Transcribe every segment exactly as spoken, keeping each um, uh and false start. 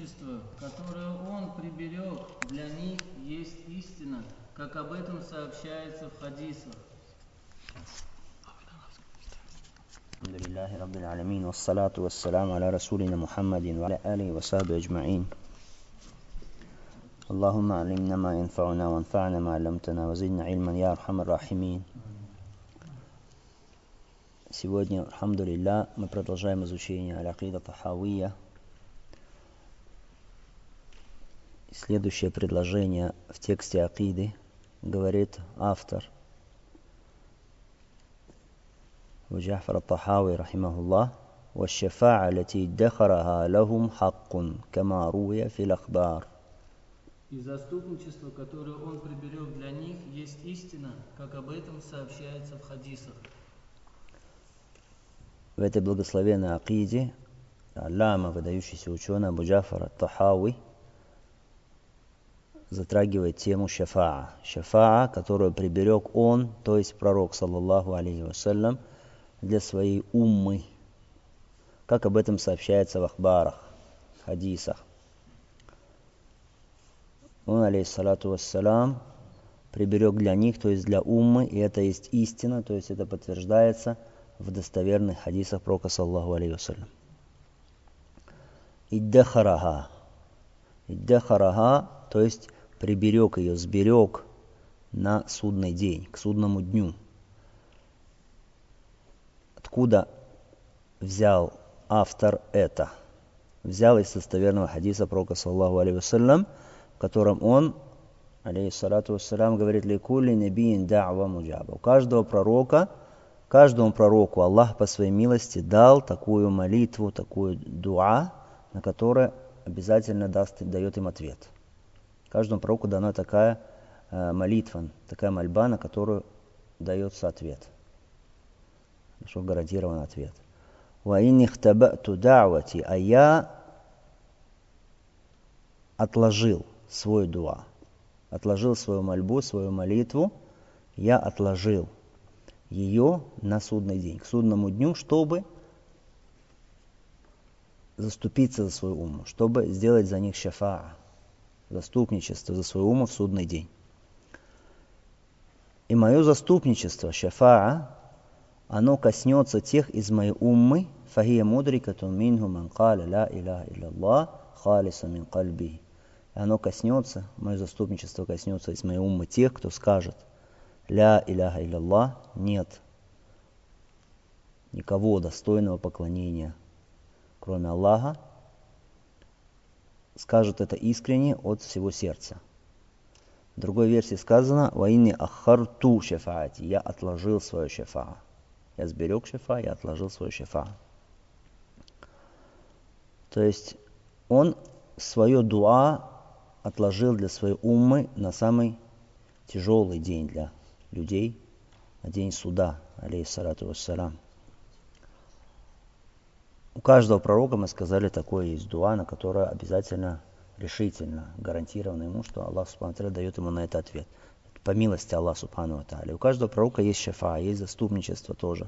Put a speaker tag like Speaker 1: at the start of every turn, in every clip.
Speaker 1: заступничество, которое Он приберег для них, есть истина, как об этом сообщается в хадисах.
Speaker 2: الحمد لله رب العالمين والصلاة والسلام على رسولنا محمد وعلى آله وصحبه أجمعين. اللهم علمنا ما ينفعنا وانفعنا ما علمتنا وزدنا علما يا أرحم الراحمين. Сегодня, алхамдулилля, мы продолжаем изучение аль-акида тахавия. Следующее предложение в тексте акиды говорит автор أبو جعفر الطحاوي رحمه الله: والشفاعة التي ادخرها لهم حق كما روي في الأخبار.
Speaker 1: И заступничество, которое Он приберег для них, есть истина, как об этом сообщается в хадисах.
Speaker 2: В этой благословенной акиде аллама, выдающийся ученый Абу Джафар ат-Тахауи, затрагивает тему шафаа. Шафаа, которую приберег он, то есть пророк, саллаллаху алейхи вассалям, для своей уммы, как об этом сообщается в ахбарах, хадисах. Он, алейхиссалату вассалям, приберег для них, то есть для уммы, и это есть истина, то есть это подтверждается в достоверных хадисах пророка, саллаллаху алейхи вассалям. Иддахараха. Иддахараха, то есть приберег ее, сберег на судный день, к судному дню. Откуда взял автор это? Взял из достоверного хадиса пророка, саллаллаху алейхи вассалям, в котором он, алейхиссалату вассалям, говорит: «Ликулли набиин да'ва муджаба». У каждого пророка, каждому пророку Аллах по своей милости дал такую молитву, такую дуа, на которую обязательно даст, дает им ответ. Каждому пророку дана такая э, молитва, такая мольба, на которую дается ответ. Что гарантирован ответ. «Ва инни хтабату да'вати», а я отложил свой дуа, отложил свою мольбу, свою молитву, я отложил ее на судный день, к судному дню, чтобы заступиться за свою умму, чтобы сделать за них шафаа, заступничество за свою умму в судный день. И мое заступничество, шафаа, оно коснется тех из моей уммы, фахия мудрикатун минху ман каля ла иляха илляллах халиса мин кальби. Оно коснется, мое заступничество коснется из моей уммы тех, кто скажет: ля иляха илляллах, нет никого достойного поклонения, кроме Аллаха, скажет это искренне от всего сердца. В другой версии сказано: «Ва инни аххарту шафаати», я отложил свою шафаа. Я сберег шафа, я отложил свой шафа. То есть он свое дуа отложил для своей уммы на самый тяжелый день для людей, на день суда, алейхиссалату вассалям. У каждого пророка, мы сказали, такое есть дуа, на которое обязательно, решительно гарантировано ему, что Аллах субхану ва тааля дает ему на это ответ. По милости Аллаха субхану ва тааля. У каждого пророка есть шафа, есть заступничество тоже.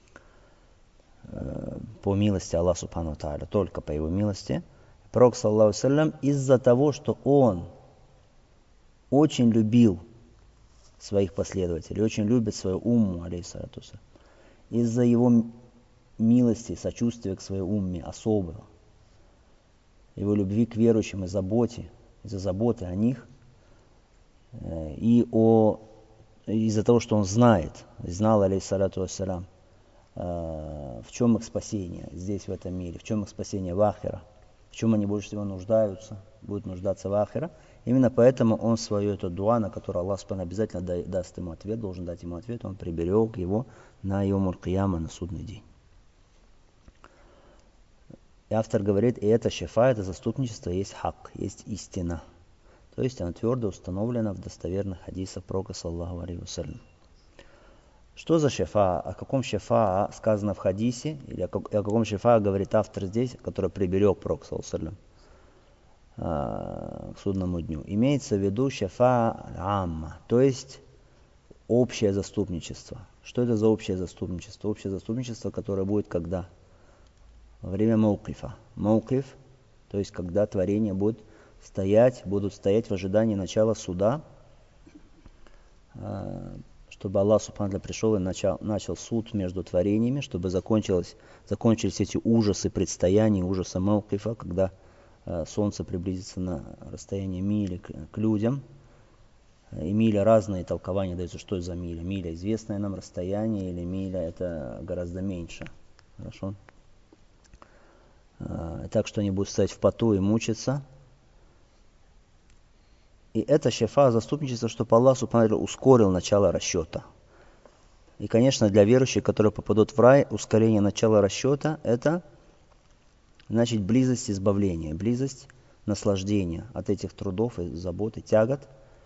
Speaker 2: По милости Аллаха субхану ва тааля, только по его милости. Пророк, саллаллаху алейхи ва саллям, из-за того, что он очень любил своих последователей, очень любит свою умму, алейхиссалату вассалям, из-за его милости, сочувствия к своей умме особого, его любви к верующим и заботе, из-за заботы о них, и о, из-за того, что он знает, знал, алейхиссалату вассалям, в чем их спасение здесь, в этом мире, в чем их спасение в ахира, в чем они больше всего нуждаются, будут нуждаться в ахира. Именно поэтому он свою эту дуа, на которую Аллах субхану обязательно да, даст ему ответ, должен дать ему ответ, он приберег его на йомуль кияма, на судный день. И автор говорит: и это шафа, это заступничество есть хак, есть истина. То есть оно твердо установлено в достоверных хадисах пророка, саллаллаху алейхи вассалям. Что за шафа? О каком шафа сказано в хадисе? Или о каком шафа говорит автор здесь, который приберег пророк, саллаллаху алейхи вассалям, к судному дню? Имеется в виду шафа амма, то есть общее заступничество. Что это за общее заступничество? Общее заступничество, которое будет когда? Во время маукифа. Маукиф То есть, когда творение будет стоять, будут стоять в ожидании начала суда, чтобы Аллах Субхану ва Тааля пришел и начал, начал суд между творениями, чтобы закончилось, закончились эти ужасы предстояния, ужасы Мауқифа, когда э, солнце приблизится на расстояние мили к, к людям. И миля разные толкования даются, что это за миля. Миля известное нам расстояние или миля это гораздо меньше. Хорошо? Э, так что они будут стоять в поту и мучиться. И это шафа, заступничество, чтобы Аллах Субхану ва Тааля ускорил начало расчета. И, конечно, для верующих, которые попадут в рай, ускорение начала расчета – это, значит, близость избавления, близость наслаждения от этих трудов и забот и тягот,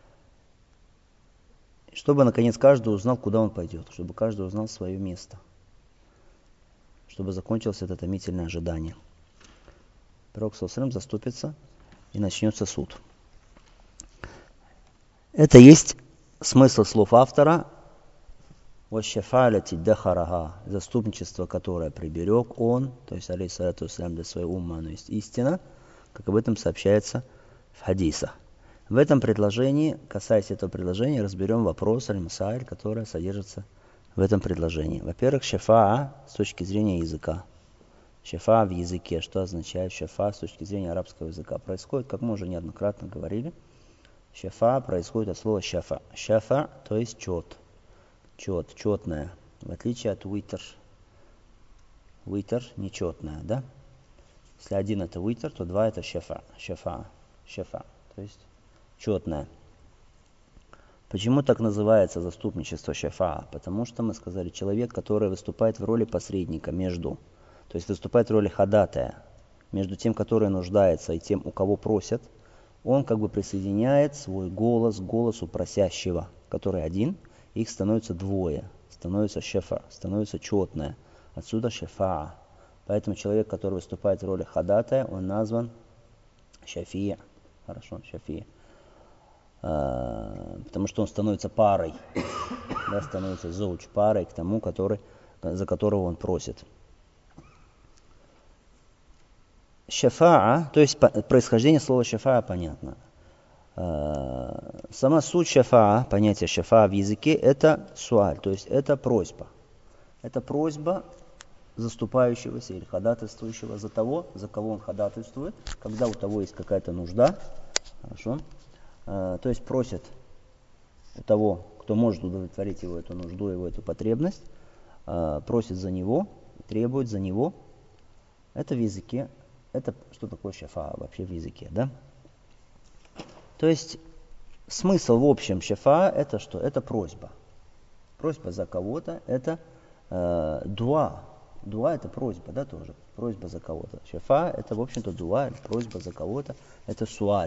Speaker 2: чтобы, наконец, каждый узнал, куда он пойдет, чтобы каждый узнал свое место, чтобы закончилось это томительное ожидание. Пророк саллаллаху алейхи ва саллям заступится, и начнется суд. Это есть смысл слов автора «Ващафаляти дахарага» – заступничество, которое приберег он, то есть, алейхиссалату вассалям, для своего умма, оно есть истина, как об этом сообщается в хадисах. В этом предложении, касаясь этого предложения, разберем вопрос аль-масайль, который содержится в этом предложении. Во-первых, шафаа с точки зрения языка. Шафаа в языке, что означает шафаа с точки зрения арабского языка? Происходит, как мы уже неоднократно говорили, шафа происходит от слова шафа. Шафа, то есть чет. Чет, четное. В отличие от витр. Витр нечетное, да? Если один это витр, то два это шафа. Шафа. Шафа. То есть четное. Почему так называется заступничество шафа? Потому что мы сказали, человек, который выступает в роли посредника между, то есть выступает в роли ходатая между тем, который нуждается, и тем, у кого просят, он как бы присоединяет свой голос к голосу просящего, который один, их становится двое, становится шафа, становится четное. Отсюда шафа. Поэтому человек, который выступает в роли ходатая, он назван шафия. Хорошо, шафия. А, потому что он становится парой, да, становится зауч, парой к тому, который, за которого он просит. Шафаа, то есть происхождение слова шафаа понятно. Сама суть шафаа, понятие шафаа в языке, это суаль, то есть это просьба. Это просьба заступающегося или ходатайствующего за того, за кого он ходатайствует, когда у того есть какая-то нужда. Хорошо. То есть просит у того, кто может удовлетворить его эту нужду, его эту потребность, просит за него, требует за него. Это в языке. Это что такое шафа вообще в языке, да? То есть смысл в общем шафа это что? Это просьба. Просьба за кого-то, это э, дуа. Дуа это просьба, да, тоже. Просьба за кого-то. Шафа это, в общем-то, дуа, просьба за кого-то. Это суаль.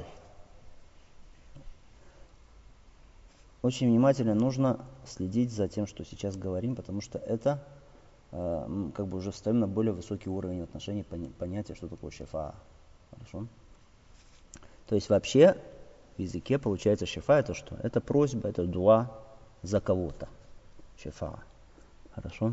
Speaker 2: Очень внимательно нужно следить за тем, что сейчас говорим, потому что это как бы уже встаем на более высокий уровень отношений понятия, что такое шафа. Хорошо? То есть вообще в языке получается шафа это что? Это просьба, это дуа за кого-то. Шафа. Хорошо?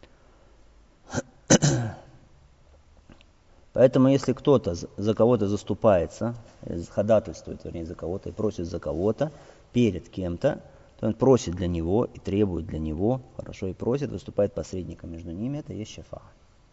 Speaker 2: Поэтому если кто-то за кого-то заступается, ходатайствует, вернее, за кого-то и просит за кого-то перед кем-то, то он просит для него и требует для него, хорошо, и просит, выступает посредником между ними, это и есть шафа.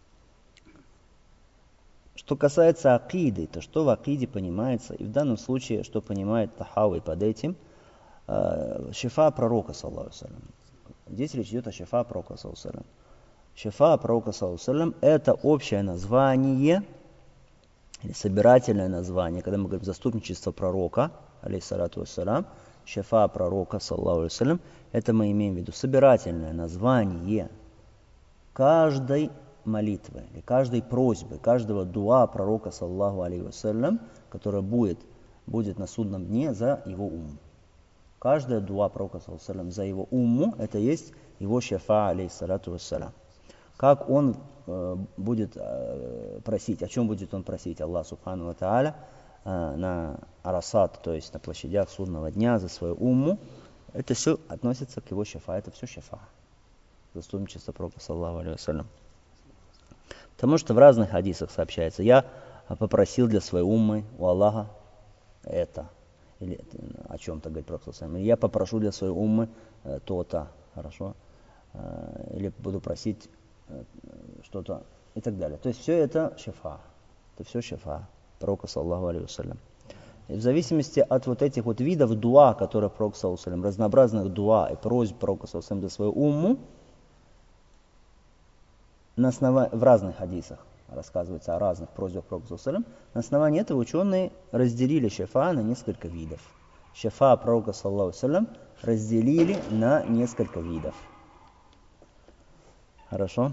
Speaker 2: Что касается акиды, то что в акиде понимается, и в данном случае, что понимает Тахауи под этим, э, шафа пророка, саллаллаху алейхи ва саллям. Здесь речь идет о шафа пророка, саллаллаху алейхи ва саллям. Шафа пророка, саллаллаху алейхи ва саллям, это общее название, или собирательное название, когда мы говорим заступничество пророка, алейхиссалату вассалям, шафа пророка, саллаллаху алейхи ва саллям, это мы имеем в виду собирательное название каждой молитвы, или каждой просьбы, каждого дуа пророка, саллаллаху алейхи ва саллям, которая будет, будет на судном дне за его умму. Каждая дуа пророка, саллаллаху алейхи ва саллям, за его умму, это есть его шафа, алейхиссалату вассалям. Как он э, будет э, просить, о чем будет он просить Аллах Субхану ва Тааля э, на Арасат, то есть на площадях судного дня за свою умму, это все относится к его шафа, это все шафа. Заступничество пророка, саллаллаху алейхи ва саллям. Потому что в разных хадисах сообщается. Я попросил для своей уммы у Аллаха это. Или о чем-то говорит Пророк саллаллаху алейхи ва саллям. Я попрошу для своей уммы то-то. Хорошо. Или буду просить что-то и так далее. То есть все это шифа. Это все шифа Пророка саллаллаху алейхи ва саллям. И в зависимости от вот этих вот видов дуа, которые Пророк саллаллаху алейхи ва саллям, разнообразных дуа и просьб Пророка саллаллаху алейхи ва саллям для своей умму, на основании, в разных хадисах рассказывается о разных просьбах Пророка саллаллаху алейхи ва саллям, на основании этого ученые разделили шифа на несколько видов. Шифа Пророка саллаллаху алейхи ва саллям разделили на несколько видов. Хорошо?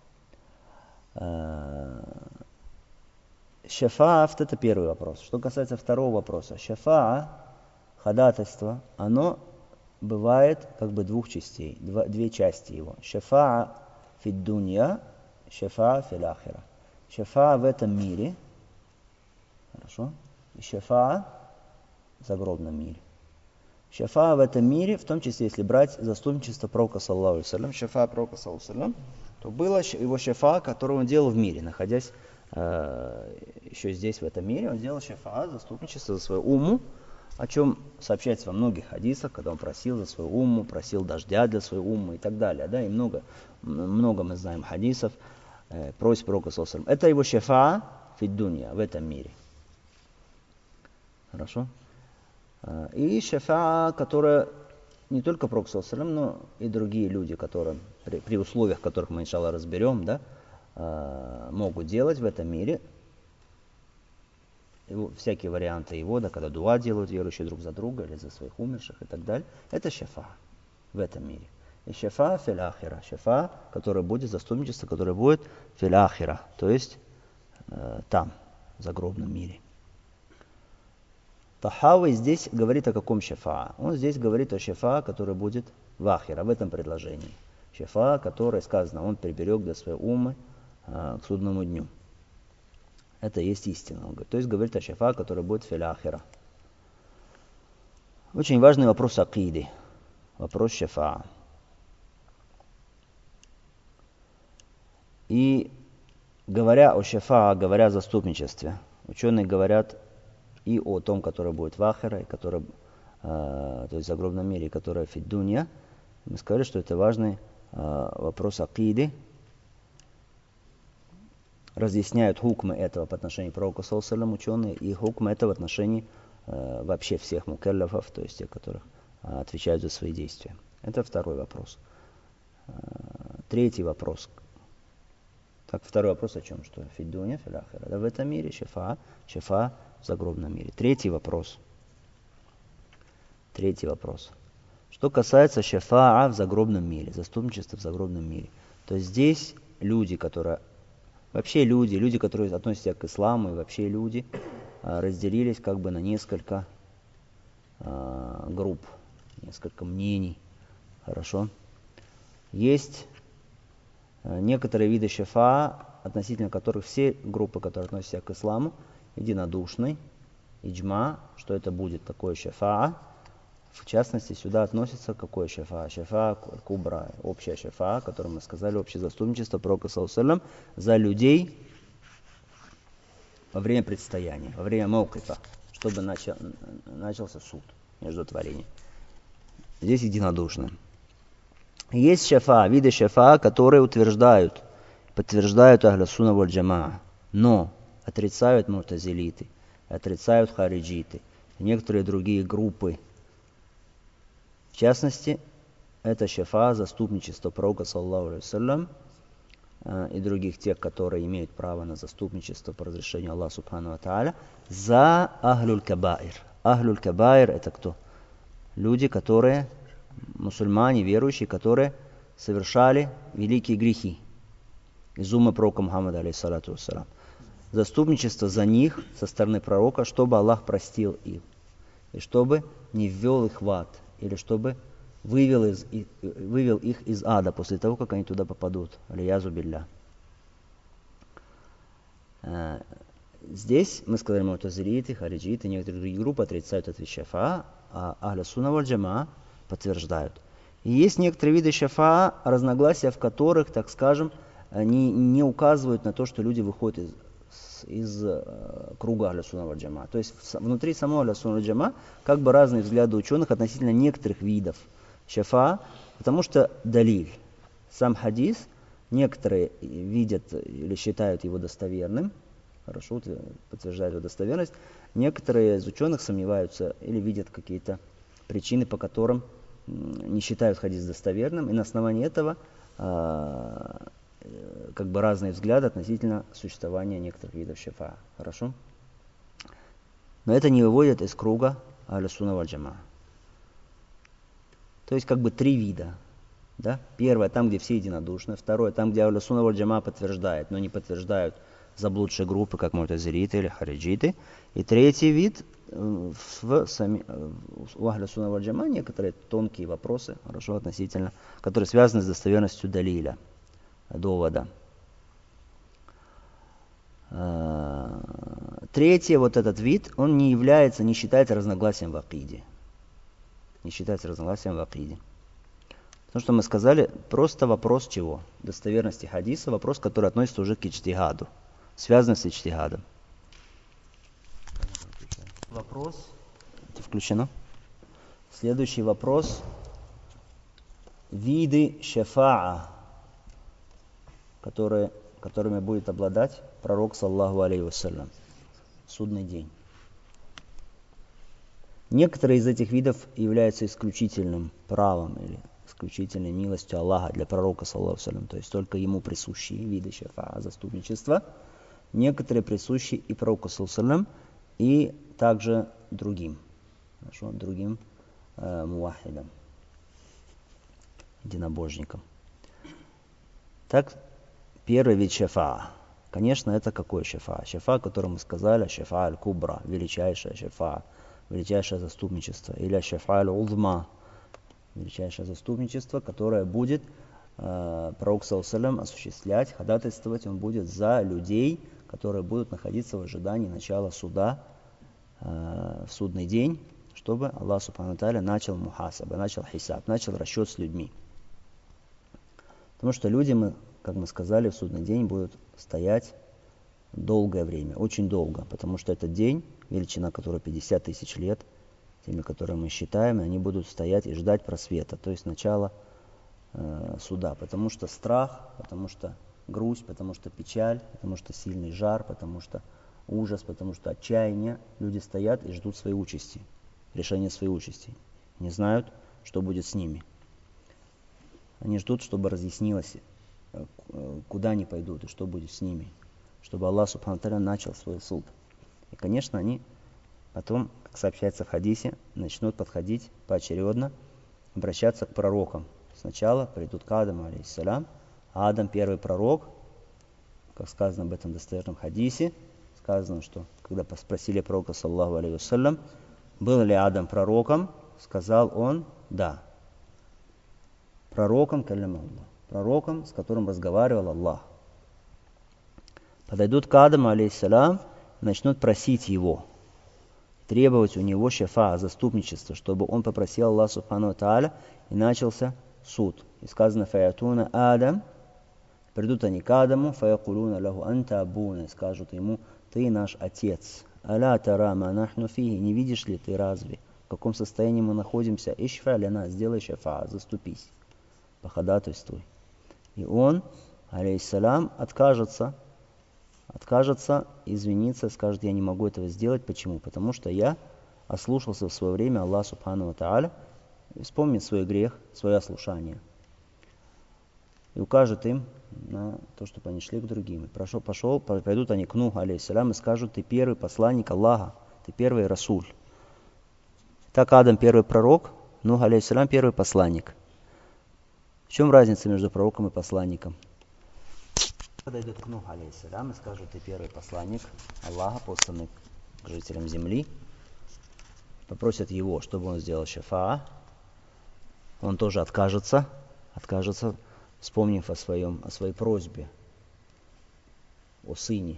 Speaker 2: Шафа'ат — это первый вопрос. Что касается второго вопроса. Шафа'a, ходатайство, оно бывает как бы двух частей, два, две части его. Шафа'a фид дунья, шафа'a фил ахира. Шафа'a в этом мире, хорошо, и шафа'a в загробном мире. Шафа'a в этом мире, в том числе, если брать заступничество Пророка саллаллаху алейхи ва саллям, шафа'a Пророка саллаллаху алейхи ва саллям, то было его шафа'a, который он делал в мире, находясь э, еще здесь, в этом мире. Он делал шафа'a, заступничество за свою умму, о чем сообщается во многих хадисах, когда он просил за свою умму, просил дождя для своей уммы и так далее. Да, и много, много мы знаем хадисов, э, просьб Пророка саллаллаху алейхи ва саллям. Это его шафа'a фид дунья, в этом мире. Хорошо? И шафа'a, которая не только Пророк саллаллаху алейхи ва саллям, но и другие люди, которые, при, при условиях, которых мы, иншаллах, разберем, да, могут делать в этом мире. Его, всякие варианты его, да, когда дуа делают верующие друг за друга или за своих умерших и так далее. Это шафа'a в этом мире. И шафа'a фил ахира. Шафа'a, который будет, заступничество, которое будет фил ахира, то есть э, там, в загробном мире. Тахави здесь говорит о каком шафа'a? Он здесь говорит о шафа'a, который будет в ахира, в этом предложении. Шафа'a, который, сказано, он приберег для своей уммы э, к судному дню. Это есть истина. Он говорит. То есть говорит о шафа'a, который будет фил ахира. Очень важный вопрос акиды. Вопрос шафа'a. И говоря о шафа'a, говоря о заступничестве, ученые говорят и о том, который будет в ахира, и который, э, то есть в загробном мире, и который фид дунья. Мы сказали, что это важный э, вопрос акиды. Разъясняют хукмы этого по отношению к Пророку саллаллаху алейхи ва саллям ученые, и хукмы этого в отношении э, вообще всех мукеллафов, то есть тех, которые э, отвечают за свои действия. Это второй вопрос. Э, третий вопрос. Так, второй вопрос о чем? Что фид дунья, фил ахира. Да, в этом мире шафа'a, шафа'a в загробном мире. Третий вопрос. Третий вопрос. Что касается шафа'a в загробном мире, заступничества в загробном мире, то здесь люди, которые, вообще люди, люди, которые относятся к исламу, и вообще люди, разделились как бы на несколько э, групп, несколько мнений. Хорошо? Есть некоторые виды шафа'a, относительно которых все группы, которые относятся к исламу, единодушны, иджма, что это будет такое шафа'a. В частности, сюда относится какое шафа'a? Шафа'a кубра, общая шафа'a, о которой мы сказали, общее заступничество Пророка саллаллаху алейхи ва саллям за людей во время предстояния, во время мауқифа, чтобы начал, начался суд между творениями. Здесь единодушны. Есть шафа'a, виды шафа'a, которые утверждают, подтверждают ахлю сунна валь джамаа, но отрицают мутазилиты, отрицают хариджиты, и некоторые другие группы. В частности, это шафа'a, заступничество Пророка саллаллаху алейхи ва саллям и других тех, которые имеют право на заступничество по разрешению Аллаха субхану ва тааля за ахлюль кабаир. Ахлюль кабаир — это кто? Люди, которые, мусульмане, верующие, которые совершали великие грехи из уммы пророка Мухаммада алейхиссалату вассалям. Заступничество за них со стороны пророка, чтобы Аллах простил их, и чтобы не ввел их в ад, или чтобы вывел, из, вывел их из ада после того, как они туда попадут. Алиязу билля. Здесь мы сказали, мутазилиты, хариджиты, некоторые другие группы отрицают этот шафа'a, а ахлю сунна валь джамаа подтверждают. И есть некоторые виды шафа'a, разногласия в которых, так скажем, они не указывают на то, что люди выходят из, из э, круга Ахлю Сунна валь Джамаа. То есть внутри самого Ахлю Сунна валь Джамаа как бы разные взгляды ученых относительно некоторых видов шафаа, потому что далиль, сам хадис, некоторые видят или считают его достоверным, хорошо, подтверждают его достоверность, некоторые из ученых сомневаются или видят какие-то причины, по которым не считают хадис достоверным, и на основании этого э, как бы разные взгляды относительно существования некоторых видов шафаа. Хорошо? Но это не выводит из круга Ахлю Сунна валь Джамаа. То есть как бы три вида. Да? Первое, там, где все единодушны. Второе, там, где Ахлю Сунна валь Джамаа подтверждает, но не подтверждают заблудшие группы, как му'тазилиты или хариджиты. И третий вид, в сами, у Ахлю Сунна валь Джамаа некоторые тонкие вопросы, хорошо, относительно, которые связаны с достоверностью далиля, довода. Третий, вот этот вид, он не является, не считается разногласием в акиде. Не считается разногласием в акиде. Потому что мы сказали, просто вопрос чего? Достоверности хадиса, вопрос, который относится уже к иджтигаду, связанный с иджтигадом. Вопрос. Включено. Следующий вопрос. Виды шафаа, которые, которыми будет обладать пророк, саллаллаху алейхи вассалям, судный день. Некоторые из этих видов являются исключительным правом или исключительной милостью Аллаха для пророка, саллаллаху алейхи вассалям, то есть только ему присущие виды шафаа, заступничества. Некоторые присущи и пророку, саллаллаху алейхи вассалям, и также другим, хорошо, другим э, муахидам, единобожникам. Так, первый вид шафаа. Конечно, это какой шафаа? Шафаа, о котором мы сказали, шафаа аль-кубра, величайшая шафаа, величайшее заступничество, или шафаа аль-узма, величайшее заступничество, которое будет э, пророк, саллаллаху алейхи вассалям, осуществлять, ходатайствовать он будет за людей, которые будут находиться в ожидании начала суда э, в судный день, чтобы Аллах субхану тааля начал мухасаба, начал хисаб, начал расчет с людьми. Потому что люди, мы, как мы сказали, в судный день будут стоять долгое время, очень долго, потому что этот день, величина которой пятьдесят тысяч лет, теми, которые мы считаем, они будут стоять и ждать просвета, то есть начала э, суда, потому что страх, потому что грусть, потому что печаль, потому что сильный жар, потому что ужас, потому что отчаяние. Люди стоят и ждут своей участи, решения своей участи. Не знают, что будет с ними. Они ждут, чтобы разъяснилось, куда они пойдут и что будет с ними, чтобы Аллах субхану тааля начал свой суд. И, конечно, они потом, как сообщается в хадисе, начнут подходить поочередно, обращаться к пророкам. Сначала придут к Адаму, алейхиссалям. Адам первый пророк, как сказано об этом достоверном хадисе, сказано, что когда спросили пророка, саллаллаху алейхи вассалям, был ли Адам пророком, сказал он, да. Пророком, калям Аллах, пророком, с которым разговаривал Аллах. Подойдут к Адаму, алейхиссалям, и начнут просить его, требовать у него шафаа, заступничество, чтобы он попросил Аллах субхану тааля, и начался суд. И сказано, фаятуна Адам, придут они к Адаму, фаякулуна лаху анта абуна, и скажут ему, ты наш отец. Аля тара ма нахну фиги, не видишь ли ты разве, в каком состоянии мы находимся? Ишфа ляна, сделай шафаа, заступись, походатайствуй. И он, алейхиссалям, откажется, откажется, извиниться, скажет, я не могу этого сделать. Почему? Потому что я ослушался в свое время Аллах субхану ва тааля, вспомнит свой грех, свое ослушание. И укажет им на то, чтобы они шли к другим. И пошел, пошел, пойдут они к Нуху, алейхиссалям, и скажут, ты первый посланник Аллаха, ты первый расуль. Так Адам первый пророк, Нух, алейхиссалям, первый посланник. В чем разница между пророком и посланником? Подойдут к Нуху, алейхиссалям, и скажут, ты первый посланник Аллаха, посланный к жителям земли. Попросят его, чтобы он сделал шафаа. Он тоже откажется, откажется, вспомнив о, своем, о своей просьбе, о сыне,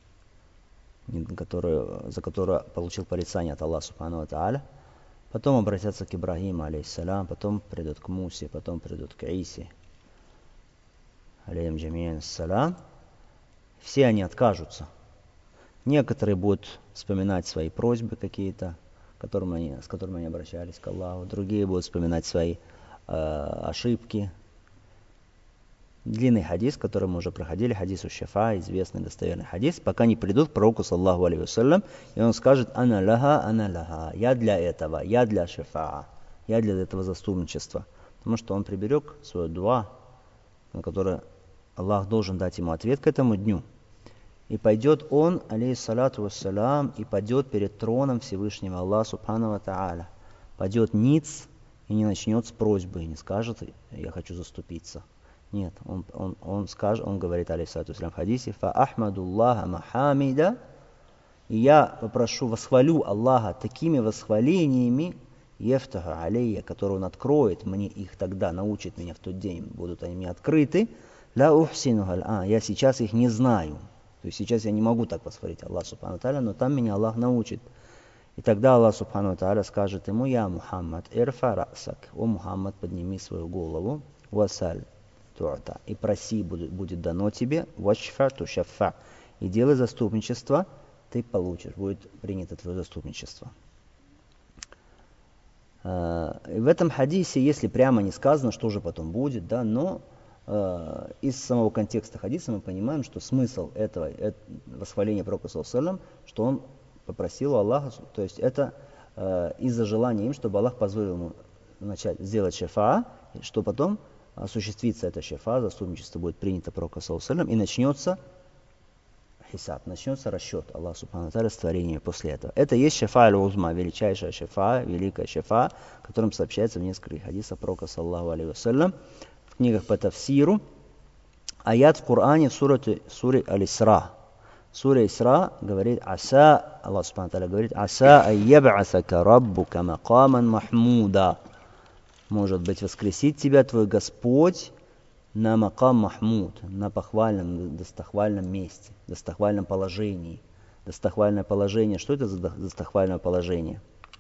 Speaker 2: который, за которую получил порицание от Аллаха субхану ва тааля. Потом обратятся к Ибрагиму, алейхиссалям, потом придут к Мусе, потом придут к Исе, алейхим джамиан ассалям. Все они откажутся. Некоторые будут вспоминать свои просьбы какие-то, которым они, с которыми они обращались к Аллаху. Другие будут вспоминать свои э, ошибки. Длинный хадис, который мы уже проходили, хадис у Шафа, известный достоверный хадис, пока не придут к пророку, саллаху алейхи вассалям, и он скажет: «Ана ляха, ана ляха», я для этого, я для шафаа, я для этого заступничества. Потому что он приберег свое дуа, на которое Аллах должен дать ему ответ к этому дню. И пойдет он, алейхиссалату вассалям, и падет перед троном Всевышнего Аллаха субхану ва тааля. Падет ниц и не начнет с просьбы, и не скажет: «Я хочу заступиться». Нет, он, он, он, скажет, он говорит, алейхиссалату вассалям, в хадисе: «Фа ахмадуллаха махамида», и я попрошу, восхвалю Аллаха такими восхвалениями, ефтаху алейя, которые он откроет мне их тогда, научит меня в тот день, будут они мне открыты, ля ухсинухаль, а, я сейчас их не знаю. То есть сейчас я не могу так восхвалить Аллаха субхану тааля, но там меня Аллах научит. И тогда Аллах субхану тааля скажет ему: «Я Мухаммад, ирфа расак», о Мухаммад, подними свою голову, васаль ту'та, и проси, будет, будет дано тебе, вашфа тушафа, и делай заступничество, ты получишь, будет принято твое заступничество. И в этом хадисе, если прямо не сказано, что же потом будет, да, но э, из самого контекста хадиса мы понимаем, что смысл этого, это восхваления пророка саллаллаху алейхи ва саллям, что он попросил у Аллаха, то есть это э, из-за желания им, чтобы Аллах позволил ему начать сделать шафаа, что потом осуществится это шафаа, заступничество будет принято пророка саллаллаху алейхи ва саллям, и начнется хисаб, начнется расчет Аллаха субхану тааля с творением после этого. Это и есть шафаа аль-узма, величайшая шафаа, великая шафаа, о котором сообщается в нескольких хадисах пророка саллаллаху алейхи ва саллям, в книгах по тафсиру. Аят в Коране в суре, суре Аль-Исра. Сура Исра говорит: «Аса», Аллах субхану тааля говорит: «Аса айяб'асака раббука макаман махмуда». Может быть, воскресит тебя твой Господь на макам махмуд, на похвальном, достохвальном месте, достохвальном положении. Достохвальное положение. Что это за достохвальное положение?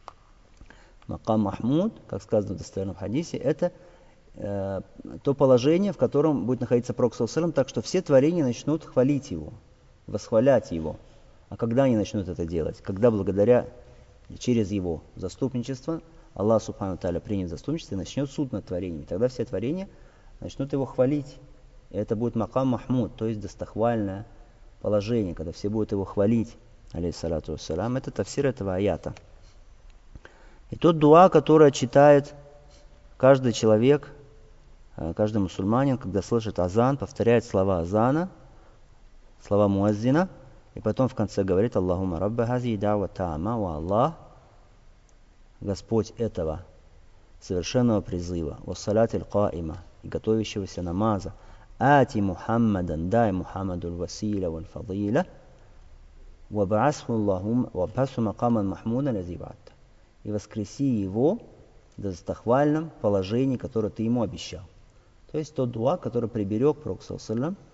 Speaker 2: Макам махмуд, как сказано в достоверном хадисе, это э, то положение, в котором будет находиться пророк саллаллаху алейхи ва саллям, так что все творения начнут хвалить его, восхвалять его. А когда они начнут это делать? Когда благодаря, через его заступничество, Аллах субхану тааля принят заступничество и начнет суд над творениями. Тогда все творения начнут его хвалить. И это будет макам махмуд, то есть достохвальное положение, когда все будут его хвалить, алейхиссалату вассалям. Это тафсир этого аята. И тот дуа, который читает каждый человек, каждый мусульманин, когда слышит азан, повторяет слова азана, слова муаззина, и потом в конце говорит: «Аллахумма рабба хази дa'ва та'ама ва Аллах, Господь этого совершенного призыва, ва салатиль каима, и готовящегося намаза, ати Мухаммадан, дай Мухаммаду василя валь фадила, ва ба'асху Аллахумма, ва ба'асху макаман махмуда лази ба'атта, и воскреси его в достохвальном положении, которое ты ему обещал». То есть тот дуа, который приберег пророк саллаллаху алейхи ва саллям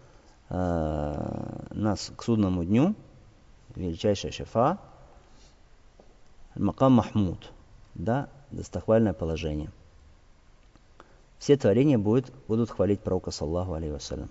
Speaker 2: нас к судному дню, величайшая шафа, макам махмуд, да, достохвальное положение. Все творения будут, будут хвалить пророка саллаллаху алейхи ва саллям.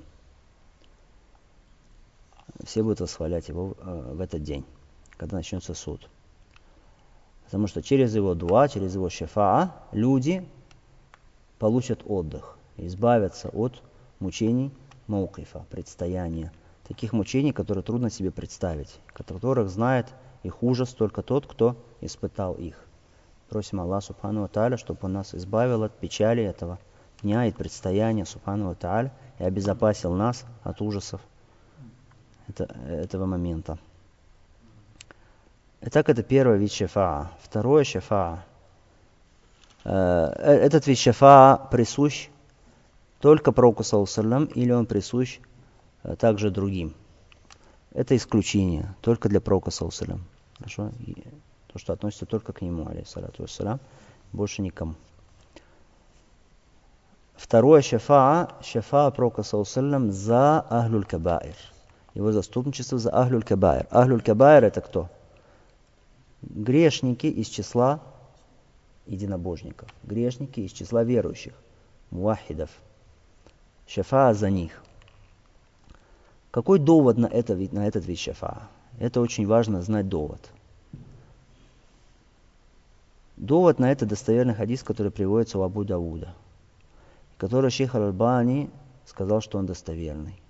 Speaker 2: Все будут восхвалять его э, в этот день, когда начнется суд. Потому что через его дуа, через его шафаа люди получат отдых, избавятся от мучений маукифа, предстояния. Таких мучений, которые трудно себе представить, которых знает их ужас только тот, кто испытал их. Просим Аллаха субхану ва тааля, чтобы Он нас избавил от печали этого дня и предстояния субхану ва тааля и обезопасил нас от ужасов это, этого момента. Итак, это первый вид шафаа. Второе шафаа. Этот вид шафаа присущ только пророку саллаллаху алейхи ва саллям, или он присущ также другим. Это исключение, только для пророка саллаллаху алейхи ва саллям. Хорошо? И то, что относится только к нему, алейхиссалату вассалям, больше никому. Второе шафаа, шафаа пророка саллаллаху алейхи ва саллям за ахлюль кабаир. Его заступничество за ахлюль кабаир. Ахлюль кабаир это кто? Грешники из числа единобожников. Грешники из числа верующих. Муахидов. Шафаа за них. Какой довод на, это, на этот вид шафаа? Это очень важно знать довод. Довод на это достоверный хадис, который приводится у Абу Дауда, который шейх Аль-Альбани сказал, что он достоверный.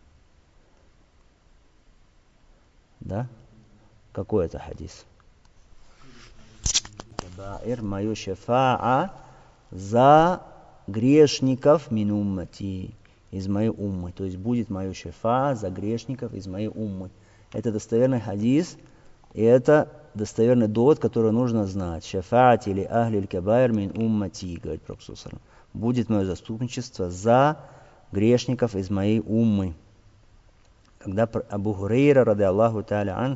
Speaker 2: Да? Какой это хадис? Кабаир мою шафаа за грешников мин уммати, из моей уммы. То есть будет мою шафаа за грешников из моей уммы. Это достоверный хадис, и это достоверный довод, который нужно знать. Шафаати или ахлиль кабаир мин уммати, говорит Пророк саллаллаху алейхи ва саллям. Будет мое заступничество за грешников из моей уммы. Когда Абу Хурейра, ради Аллаху та'аля ан,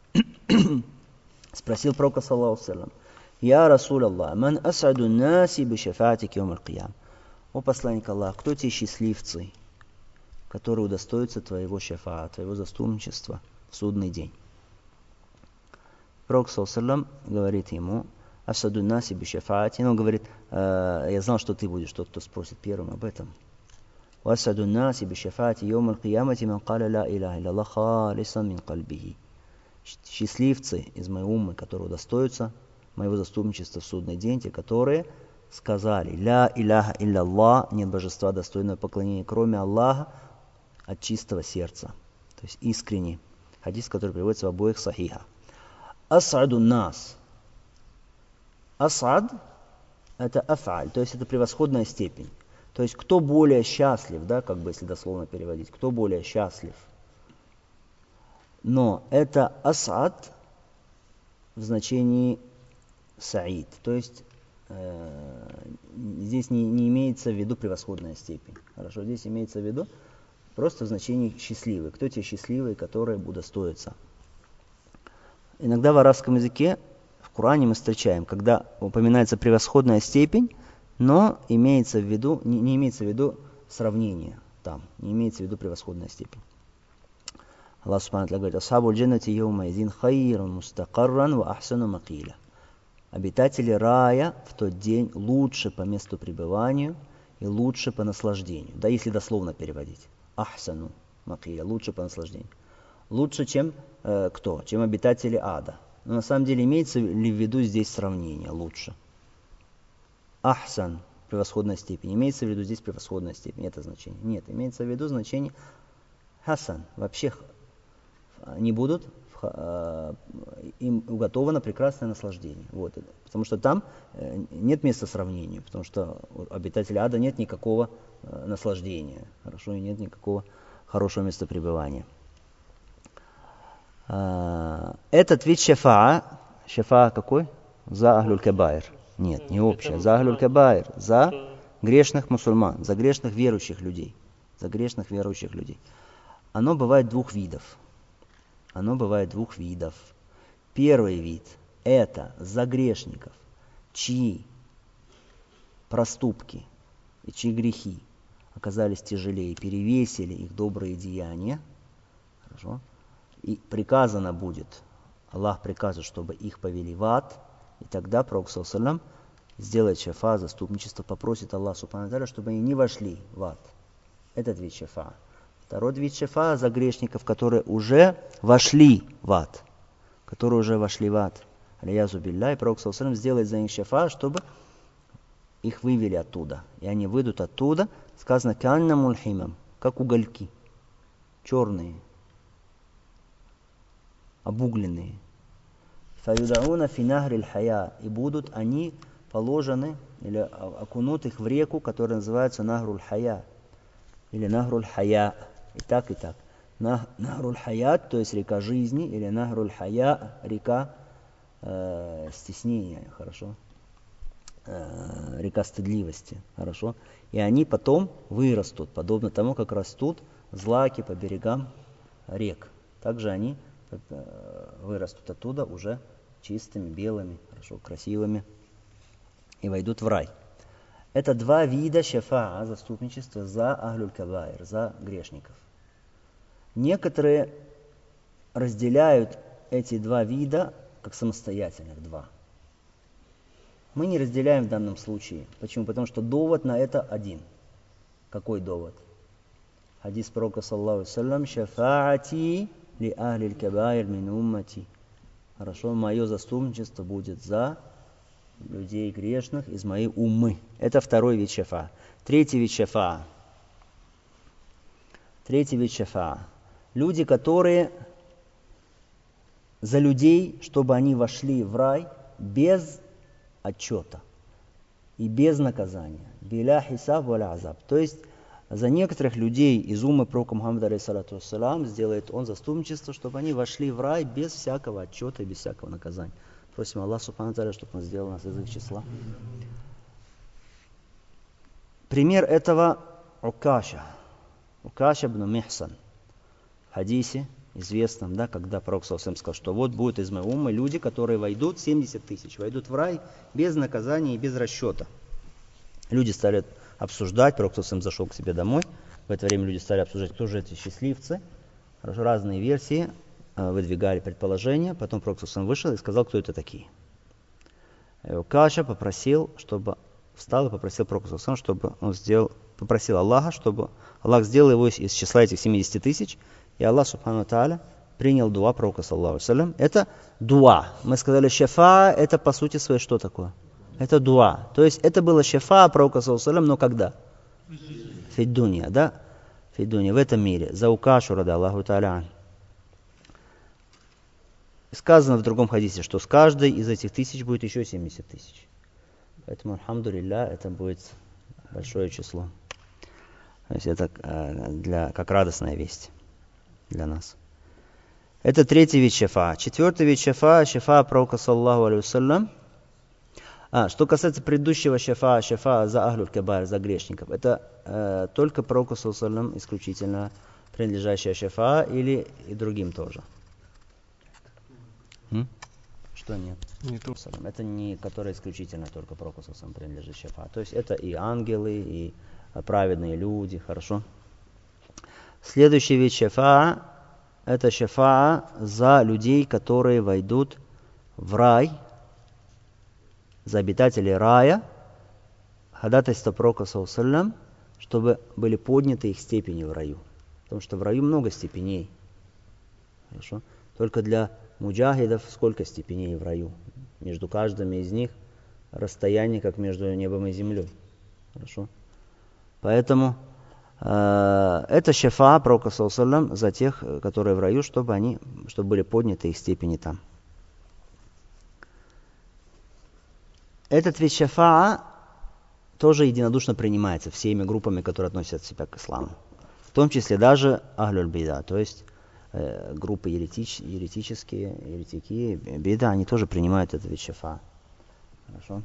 Speaker 2: спросил Пророка саллаллаху алейхи ва саллям: «Я Расул Аллах, ман асаду наси би шафаатик йом аль-киям». О посланник Аллах, кто те счастливцы, которые удостоятся твоего шафаа, твоего заступничества в судный день? Пророк саллаллаху алейхи ва саллям говорит ему: «Асаду наси би шафаати». Он говорит: «Я знал, что ты будешь тот, кто спросит первым об этом». «Асаду наси би шафаати йом аль-киямати ман каля ла иляха илля халисан мин кальбихи». Счастливцы из моей уммы, которые удостоятся моего заступничества в судный день, те, которые сказали: «Ля иляха илля Аллах», нет божества достойного поклонения, кроме Аллаха, от чистого сердца, то есть искренне. Хадис, который приводится в обоих сахихах. Асаду нас. Асад – это афаль, то есть это превосходная степень. То есть кто более счастлив, да, как бы если дословно переводить, кто более счастлив. Но это асад в значении саид, то есть э, здесь не, не имеется в виду превосходная степень. Хорошо, здесь имеется в виду просто в значении счастливый. Кто те счастливые, которые удостоятся. Иногда в арабском языке, в Коране мы встречаем, когда упоминается превосходная степень, но имеется в виду, не, не имеется в виду сравнение там, не имеется в виду превосходная степень. Аллах субхану ва тааля говорит: «Асхабуль джаннати йаума изин хайрун мустақарран ва ахсану макиля». Обитатели рая в тот день лучше по месту пребыванию и лучше по наслаждению. Да, если дословно переводить. Ахсану макиля, лучше по наслаждению. Лучше, чем э, кто? Чем обитатели ада. Но на самом деле имеется ли в виду здесь сравнение лучше? Ахсан, превосходная степень. Имеется в виду здесь превосходная степень, это значение? Нет, имеется в виду значение хасан. Вообще они будут, им уготовано прекрасное наслаждение. Вот. Потому что там нет места сравнению, потому что у обитателей ада нет никакого наслаждения, хорошо, и нет никакого хорошего места пребывания. Этот вид шафаа, шафаа какой? За ахлюль кабаир. Нет, не общее. За ахлюль кабаир. За грешных мусульман, за грешных верующих людей. За грешных верующих людей. Оно бывает двух видов. Оно бывает двух видов. Первый вид – это за грешников, чьи проступки и чьи грехи оказались тяжелее, перевесили их добрые деяния. Хорошо? И приказано будет, Аллах приказывает, чтобы их повели в ад, и тогда Пророк саллаллаху алейхи ва саллям сделает шафа, заступничество, попросит Аллах субхану ва тааля, чтобы они не вошли в ад. Этот вид шафа. Второй вид шафа за грешников, которые уже вошли в ад. Которые уже вошли в ад. Алиязу билля, и Пророк саллаллаху алейхи ва саллям сделает за них шафа, чтобы их вывели оттуда. И они выйдут оттуда, сказано, канна мульхимам, как угольки, черные, обугленные. Фаюдауна финахриль хая, и будут они положены или окунут их в реку, которая называется Нахруль хая, или Нахруль хая, и так, и так. Нахруль хаят, то есть река жизни, или Нахруль хая, река э, стеснения, хорошо, э, река стыдливости, хорошо. И они потом вырастут, подобно тому, как растут злаки по берегам рек. Также они вырастут оттуда уже чистыми, белыми, хорошо, красивыми и войдут в рай. Это два вида шафаа, заступничества за ахлюль кабаир, за грешников. Некоторые разделяют эти два вида как самостоятельных два. Мы не разделяем в данном случае. Почему? Потому что довод на это один. Какой довод? Хадис пророка саллаллаху алейхи ва саллям: «Шафаати ли ахлиль кабаир мин уммати. Хорошо, мое заступничество будет за людей грешных из моей уммы. Это второй вид шафа. Третий вид шафа. Третий вид шафа. Люди, которые за людей, чтобы они вошли в рай без отчета и без наказания. Биля хисаб валя азаб. То есть за некоторых людей из уммы пророка Мухаммада алейхиссалату вассалам сделает он заступничество, чтобы они вошли в рай без всякого отчета и без всякого наказания. Просим Аллаха субхану тааля, чтобы он сделал нас из их числа. Пример этого Укаша. Укаша ибн Михсан. В хадисе известном, да, когда пророк саллаллаху алейхи ва саллям сказал, что вот будут из моей уммы люди, которые войдут, семьдесят тысяч, войдут в рай без наказания и без расчета. Люди стали обсуждать, пророк саллаллаху алейхи ва саллям зашел к себе домой, в это время люди стали обсуждать, кто же эти счастливцы. Разные версии выдвигали предположения, потом пророк саллаллаху алейхи ва саллям вышел и сказал, кто это такие. И Укаша попросил, чтобы встал и попросил пророка саллаллаху алейхи ва саллям, чтобы он сделал, попросил Аллаха, чтобы Аллах сделал его из числа этих семидесяти тысяч, и Аллах субхану тааля принял дуа пророка саллаллаху алейхи ва саллям. Это дуа. Мы сказали, шафа, это по сути своей что такое? Это дуа. То есть это было шафа пророка саллаллаху алейхи ва саллям, но когда? Фиддуния, да? Фиддуния, в этом мире. За Укашу рада Аллаху тааля. Сказано в другом хадисе, что с каждой из этих тысяч будет еще семьдесят тысяч. Поэтому, альхамдулилля, это будет большое число. То есть это для, как радостная весть для нас. Это третий вид шафа. Четвертый вид шафа, шафа пророка саллаллаху алейхи вассалям. А, что касается предыдущего шафа, шафа за ахлюль кабаир, за грешников, это э, только пророку саллаллаху алейхи вассалям исключительно принадлежащая шафа или и другим тоже? М? Что нет? Не это не которая исключительно только пророку саллаллаху алейхи вассалям принадлежит шафа. То есть это и ангелы, и праведные люди, хорошо? Следующий вид шафа, это шафа за людей, которые войдут в рай, за обитателей рая, ходатайство пророка саллаллаху алейхи ва саллям, чтобы были подняты их степени в раю. Потому что в раю много степеней. Хорошо? Только для муджахидов сколько степеней в раю? Между каждым из них расстояние, как между небом и землей. Хорошо? Поэтому э, это шафа пророка саллаллаху алейхи ва саллям за тех, которые в раю, чтобы они, чтобы были подняты их степени там. Этот вид шафа тоже единодушно принимается всеми группами, которые относят себя к исламу. В том числе даже ахлюль бида, то есть э, группы еретич, еретические, еретики, бида, они тоже принимают этот вид шафа. Хорошо?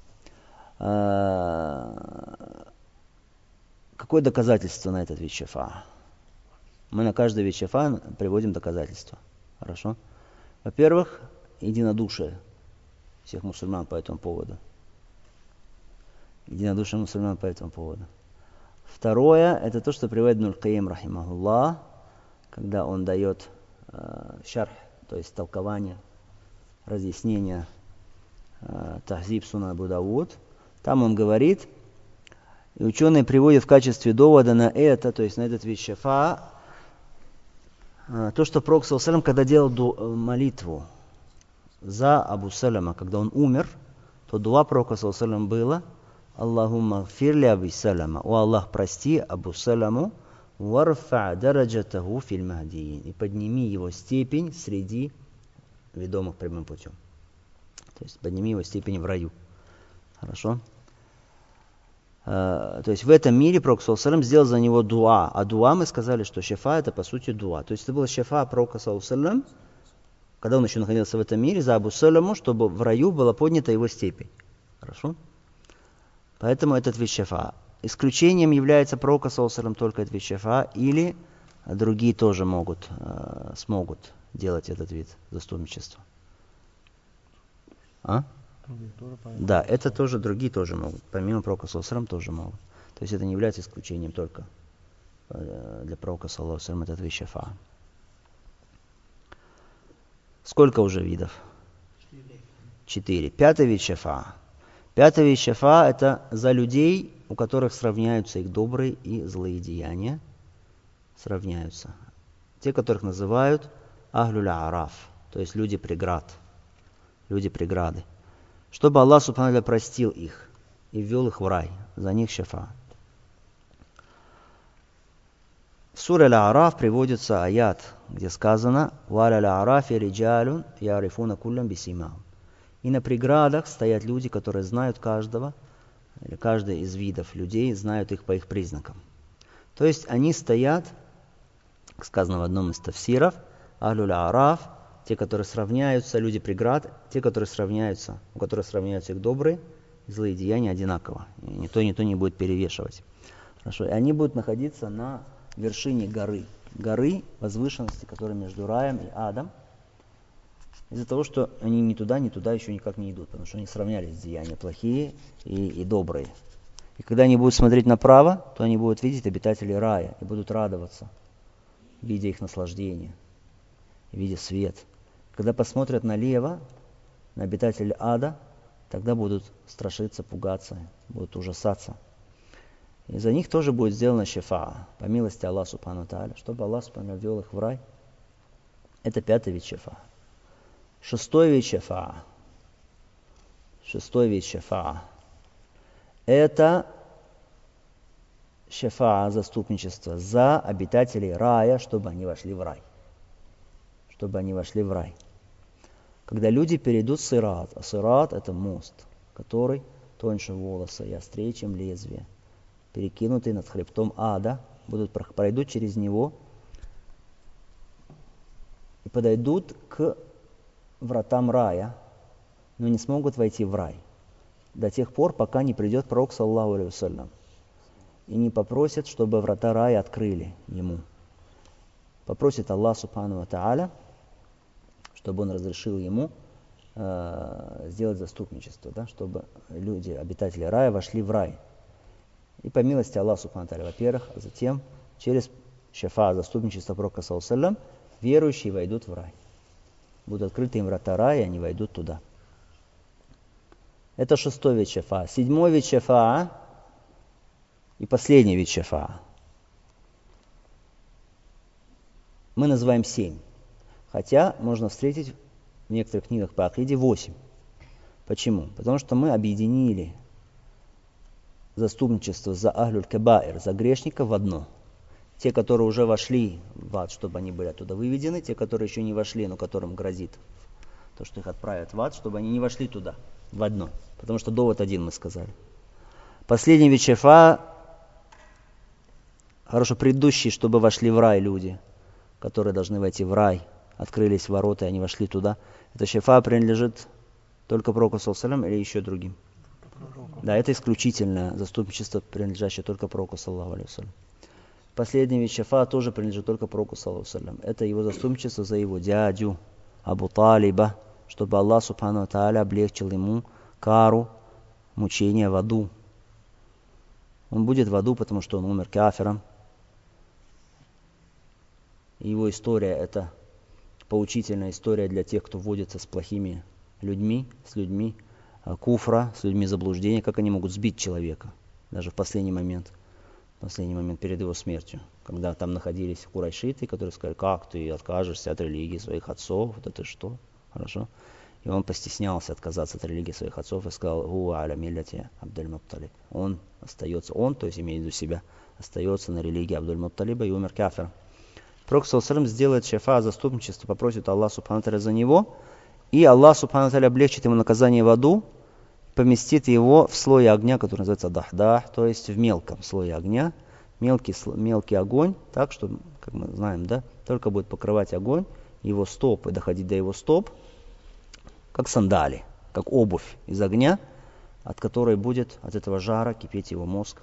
Speaker 2: Э, какое доказательство на этот вид шафа? Мы на каждый вид шафа приводим доказательства. Хорошо? Во-первых, единодушие всех мусульман по этому поводу. Единодушие мусульман по этому поводу. Второе, это то, что приводит Ибн аль-Каим, рахимахуллах, когда он дает э, шарх, то есть толкование, разъяснение э, Тахзиб Сунан Абу Дауд. Там он говорит, и ученые приводят в качестве довода на это, то есть на этот вид шафа, э, то, что пророк саллаллаху алейхи ва саллям, когда делал ду- молитву за Абу Салама, когда он умер, то дуа пророка саллаллаху алейхи ва саллям было: Аллахумма гфирли Абу Салама, о Аллах, прости Абу Саламу, варфа дараджатаху фил махдиин, и подними его степень среди ведомых прямым путем. То есть подними его степень в раю. Хорошо? Uh, то есть в этом мире пророк саллаллаху алейхи ва саллям сделал за него дуа. А дуа, мы сказали, что шафа это по сути дуа. То есть это было шафа пророка саллаллаху алейхи ва саллям, когда он еще находился в этом мире, за Абу Саламу, чтобы в раю была поднята его степень. Хорошо? Поэтому этот вид шафа. Исключением является пророка саллаллаху алейхи ва саллям только этот вид шафа, или другие тоже могут, э, смогут делать этот вид заступничества. А? Да, это тоже другие тоже могут. Помимо пророка саллаллаху алейхи ва саллям тоже могут. То есть это не является исключением только для пророка саллаллаху алейхи ва саллям этот вид шафа. Сколько уже видов? Четыре. Пятый вид шафа. Пятый вид шафа это за людей, у которых сравняются их добрые и злые деяния. Сравняются. Те, которых называют ахлюля араф, то есть люди преград, люди преграды, чтобы Аллах субхану ва тааля простил их и ввел их в рай, за них шафаат. В суре Аль-А'раф приводится аят, где сказано «Валя Аль-А'рафи риджалюн ярифуна куллям бисимахум». И на преградах стоят люди, которые знают каждого, или каждый из видов людей, знают их по их признакам. То есть они стоят, как сказано в одном из тафсиров, Ахлюль А'раф, те, которые сравняются, люди преград, те, которые сравняются, у которых сравняются их добрые и злые деяния одинаково. И ни то, ни то не будет перевешивать. Хорошо. И они будут находиться на вершине горы. Горы возвышенности, которая между раем и адом. Из-за того, что они ни туда, ни туда еще никак не идут. Потому что они сравнялись деяния плохие и, и добрые. И когда они будут смотреть направо, то они будут видеть обитателей рая и будут радоваться, видя их наслаждение, видя свет. Когда посмотрят налево, на обитателей ада, тогда будут страшиться, пугаться, будут ужасаться. И за них тоже будет сделана шафаа, по милости Аллаха субхану ва тааля, чтобы Аллах субхану ва тааля ввел их в рай. Это пятый вид шафаа. Шестой вид шафаа. Шестой вид шафаа. Это шафаа, заступничество за обитателей рая, чтобы они вошли в рай. Чтобы они вошли в рай. Когда люди перейдут сират, а сират это мост, который тоньше волоса и острее, чем лезвие, перекинутый над хребтом ада, будут, пройдут через него и подойдут к вратам рая, но не смогут войти в рай до тех пор, пока не придет пророк, саллаллаху алейхи вассалям, и не попросит, чтобы врата рая открыли ему. Попросит Аллах субхану ва тааля, чтобы он разрешил ему э, сделать заступничество, да, чтобы люди, обитатели рая, вошли в рай. И по милости Аллаха субхану ва тааля, во-первых, а затем через шафаа, заступничество пророка, саллаллаху алейхи вассалям, верующие войдут в рай. Будут открыты им врата рая, и они войдут туда. Это шестой вид шафаа. Седьмой вид шафаа и последний вид шафаа. Мы называем семь. Хотя можно встретить в некоторых книгах по акиде восемь. Почему? Потому что мы объединили заступничество за ахлюль кабаир, за грешников в одно. Те, которые уже вошли в ад, чтобы они были оттуда выведены, те, которые еще не вошли, но которым грозит то, что их отправят в ад, чтобы они не вошли туда, в одно. Потому что довод один мы сказали. Последний вид шафаа, хорошо, предыдущий, чтобы вошли в рай люди, которые должны войти в рай, открылись ворота, и они вошли туда. Это шафаа принадлежит только пророку, саллаллаху алейхи вассалям, или еще другим? Пророку. Да, это исключительное заступничество, принадлежащее только пророку, саллаллаху алейхи вассалям. Последний вид шафаа тоже принадлежит только пророку, саллаллаху алейхи вассалям. Это его заступничество за его дядю Абу Талиба, чтобы Аллах субхану ва тааля облегчил ему кару, мучения в аду. Он будет в аду, потому что он умер кафиром. Его история – это поучительная история для тех, кто водится с плохими людьми, с людьми куфра, с людьми заблуждения, как они могут сбить человека, даже в последний момент, в последний момент перед его смертью, когда там находились курайшиты, которые сказали, как ты откажешься от религии своих отцов, вот это что, хорошо. И он постеснялся отказаться от религии своих отцов и сказал, «Хуа аля милляти Абдуль-Мутталиб». Он остается, он, то есть имеет в виду себя, остается на религии Абдуль-Мутталиба и умер кафиром. Пророк, саллаллаху алейхи вассалям, сделает шафаа, заступничество, попросит Аллах субхану ва тааля за него, и Аллах субхану ва тааля облегчит ему наказание в аду, поместит его в слой огня, который называется дахдах, то есть в мелком слое огня, мелкий, мелкий огонь, так что, как мы знаем, да, только будет покрывать огонь, его стопы, доходить до его стоп, как сандали, как обувь из огня, от которой будет от этого жара кипеть его мозг.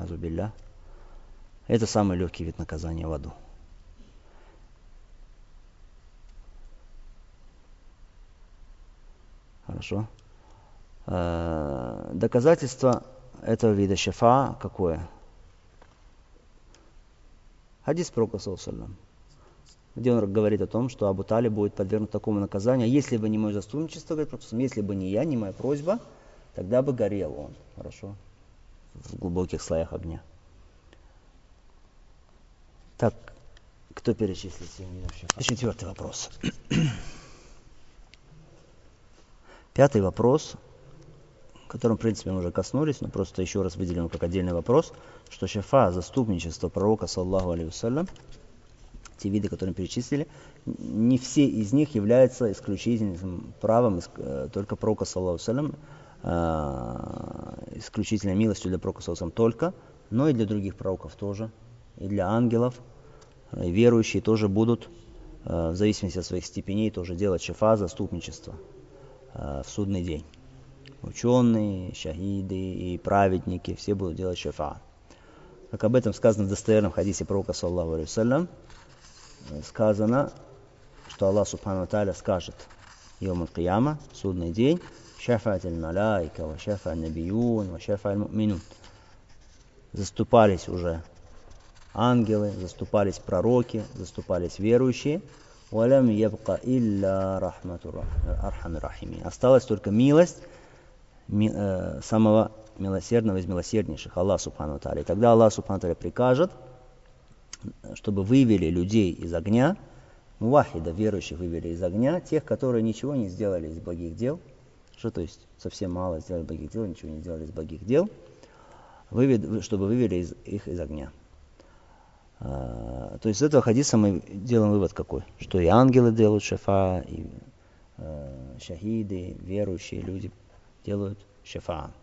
Speaker 2: Это самый легкий вид наказания в аду. Хорошо. Доказательство этого вида шафаа какое? Хадис пророка, саллаллаху алейхи вассалям, где он говорит о том, что Абу Талиб будет подвергнут такому наказанию. Если бы не мое заступничество, говорит пророк, если бы не я, не моя просьба, тогда бы горел он. Хорошо. В глубоких слоях огня. Так, Кто перечислит семь видов шафа'ат? Четвертый вопрос. Пятый вопрос, о котором, в принципе, мы уже коснулись, но просто еще раз выделим как отдельный вопрос, что шафа, заступничество пророка, саллаху алейхи вассалям, те виды, которые мы перечислили, не все из них являются исключительным правом только пророка, саллаху алейхи вассалям, исключительной милостью для пророка, саллаху алейхи вассалям только, но и для других пророков тоже, и для ангелов, и верующие тоже будут, в зависимости от своих степеней, тоже делать шафа, заступничество в судный день. Ученые, шахиды и праведники, все будут делать шафа. Как об этом сказано в достоверном хадисе пророка, саллаху алейхи вассалям, сказано, что Аллах субхану ва тааля скажет йом аль-кияма, судный день, шафа'ат аль-малайка, ва шафа'ат набиюн, ва шафа'ат аль-муминун. Заступались уже ангелы, заступались пророки, заступались верующие. Валям ябка илля рахматур архамир рахимин. Осталась только милость ми, э, самого милосердного из милосерднейших, Аллах субхану ва тааля. И тогда Аллах субхану ва тааля прикажет, чтобы вывели людей из огня, мувахидов, верующих, вывели из огня, тех, которые ничего не сделали из благих дел, что то есть совсем мало сделали благих дел, ничего не сделали из благих дел, вывед, чтобы вывели из, их из огня. А, то есть из этого хадиса мы делаем вывод какой? Что и ангелы делают шафа, и э, шахиды, верующие люди делают шафа.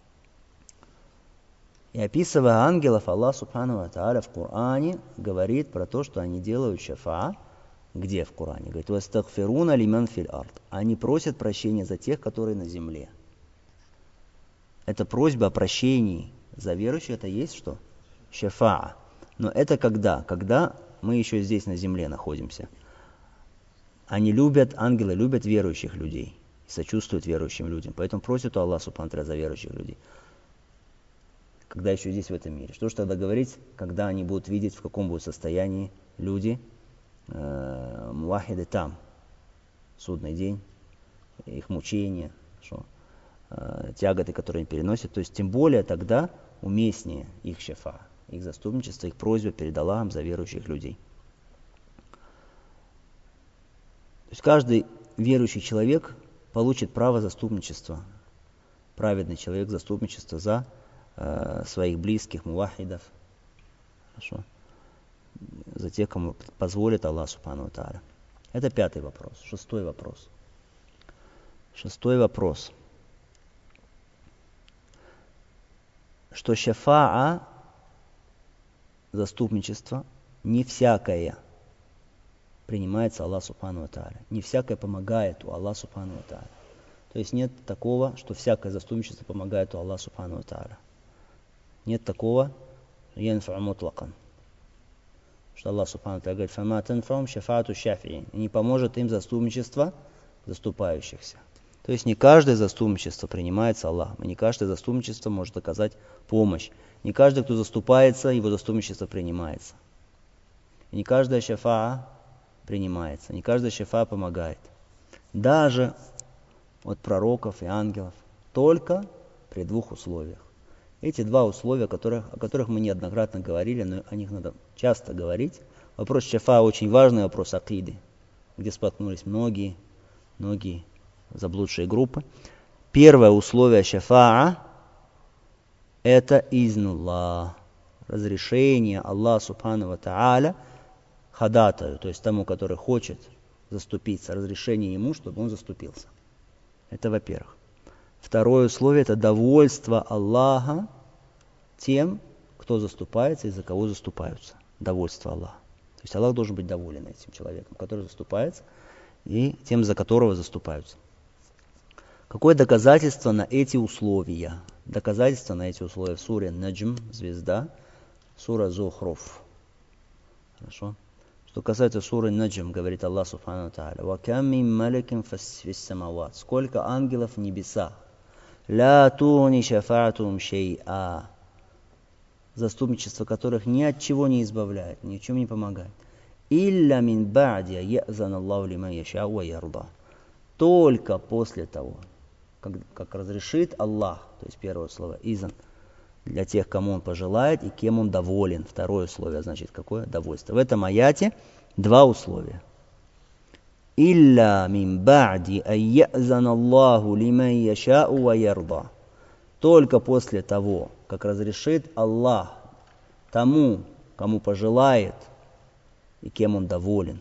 Speaker 2: И описывая ангелов, Аллах субхану ва тааля в Коране говорит про то, что они делают шафа. Где в Коране? Говорит, вастагфируна лиман фил ард. Они просят прощения за тех, которые на земле. Это просьба о прощении за верующих, это есть что? Шафа. Но это когда? Когда мы еще здесь на земле находимся. Они любят, ангелы любят верующих людей. Сочувствуют верующим людям. Поэтому просят у Аллаха субхану ва тааля за верующих людей. Когда еще здесь, в этом мире. Что же тогда говорить, когда они будут видеть, в каком будут состоянии люди, э, мувахиды там, судный день, их мучения, что, э, тяготы, которые они переносят. То есть, тем более тогда уместнее их шафа, их заступничество, их просьба перед Аллахом за верующих людей. То есть, каждый верующий человек получит право заступничества, праведный человек заступничества за своих близких, мувахидов, хорошо, за тех, кому позволит Аллах субхану ва тааля. Это пятый вопрос. Шестой вопрос. Шестой вопрос. Что шафа'a, заступничество, не всякое принимается Аллах субхану ва тааля. Не всякое помогает у Аллаха субхану ва тааля. То есть нет такого, что всякое заступничество помогает у Аллаха субхану ва тааля. Нет такого, янфа мутлакан. Что Аллах субхану ва тааля говорит, фама танфаум шафаату шафиин. И не поможет им заступничество заступающихся. То есть не каждое заступничество принимается Аллахом. И не каждое заступничество может оказать помощь. Не каждый, кто заступается, его заступничество принимается. И не каждая шафаа принимается. Не каждая шафаа помогает. Даже от пророков и ангелов. Только при двух условиях. Эти два условия, о которых, о которых мы неоднократно говорили, но о них надо часто говорить. Вопрос шафа очень важный, вопрос акиды, где споткнулись многие, многие заблудшие группы. Первое условие шафаа – это изнуллах, разрешение Аллаха субхану ва тааля ходатаю, то есть тому, который хочет заступиться, разрешение ему, чтобы он заступился. Это во-первых. Второе условие – это довольство Аллаха тем, кто заступается и за кого заступаются. Довольство Аллаха. То есть Аллах должен быть доволен этим человеком, который заступается, и тем, за которого заступаются. Какое доказательство на эти условия? Доказательство на эти условия в суре Наджм, звезда, сура Зухруф. Хорошо? Что касается суры Наджм, говорит Аллах субхану ва тааля, «Ва кам мин маликин фис самават». Сколько ангелов в небесах. «Ла туни шафаатум шей'a». Заступничество которых ни от чего не избавляет, ни в чем не помогает. «Илля мин ба'ди я'зан Аллаху лиман яшау ва ярда». Только после того, как, как разрешит Аллах, то есть первое слово «изан», для тех, кому он пожелает и кем он доволен. Второе условие, значит, какое? Довольство. В этом аяте два условия. «Илля мин ба'ди ан я'зана Аллаху лиман яша'у ва ярда». Только после того, как разрешит Аллах тому, кому пожелает и кем он доволен.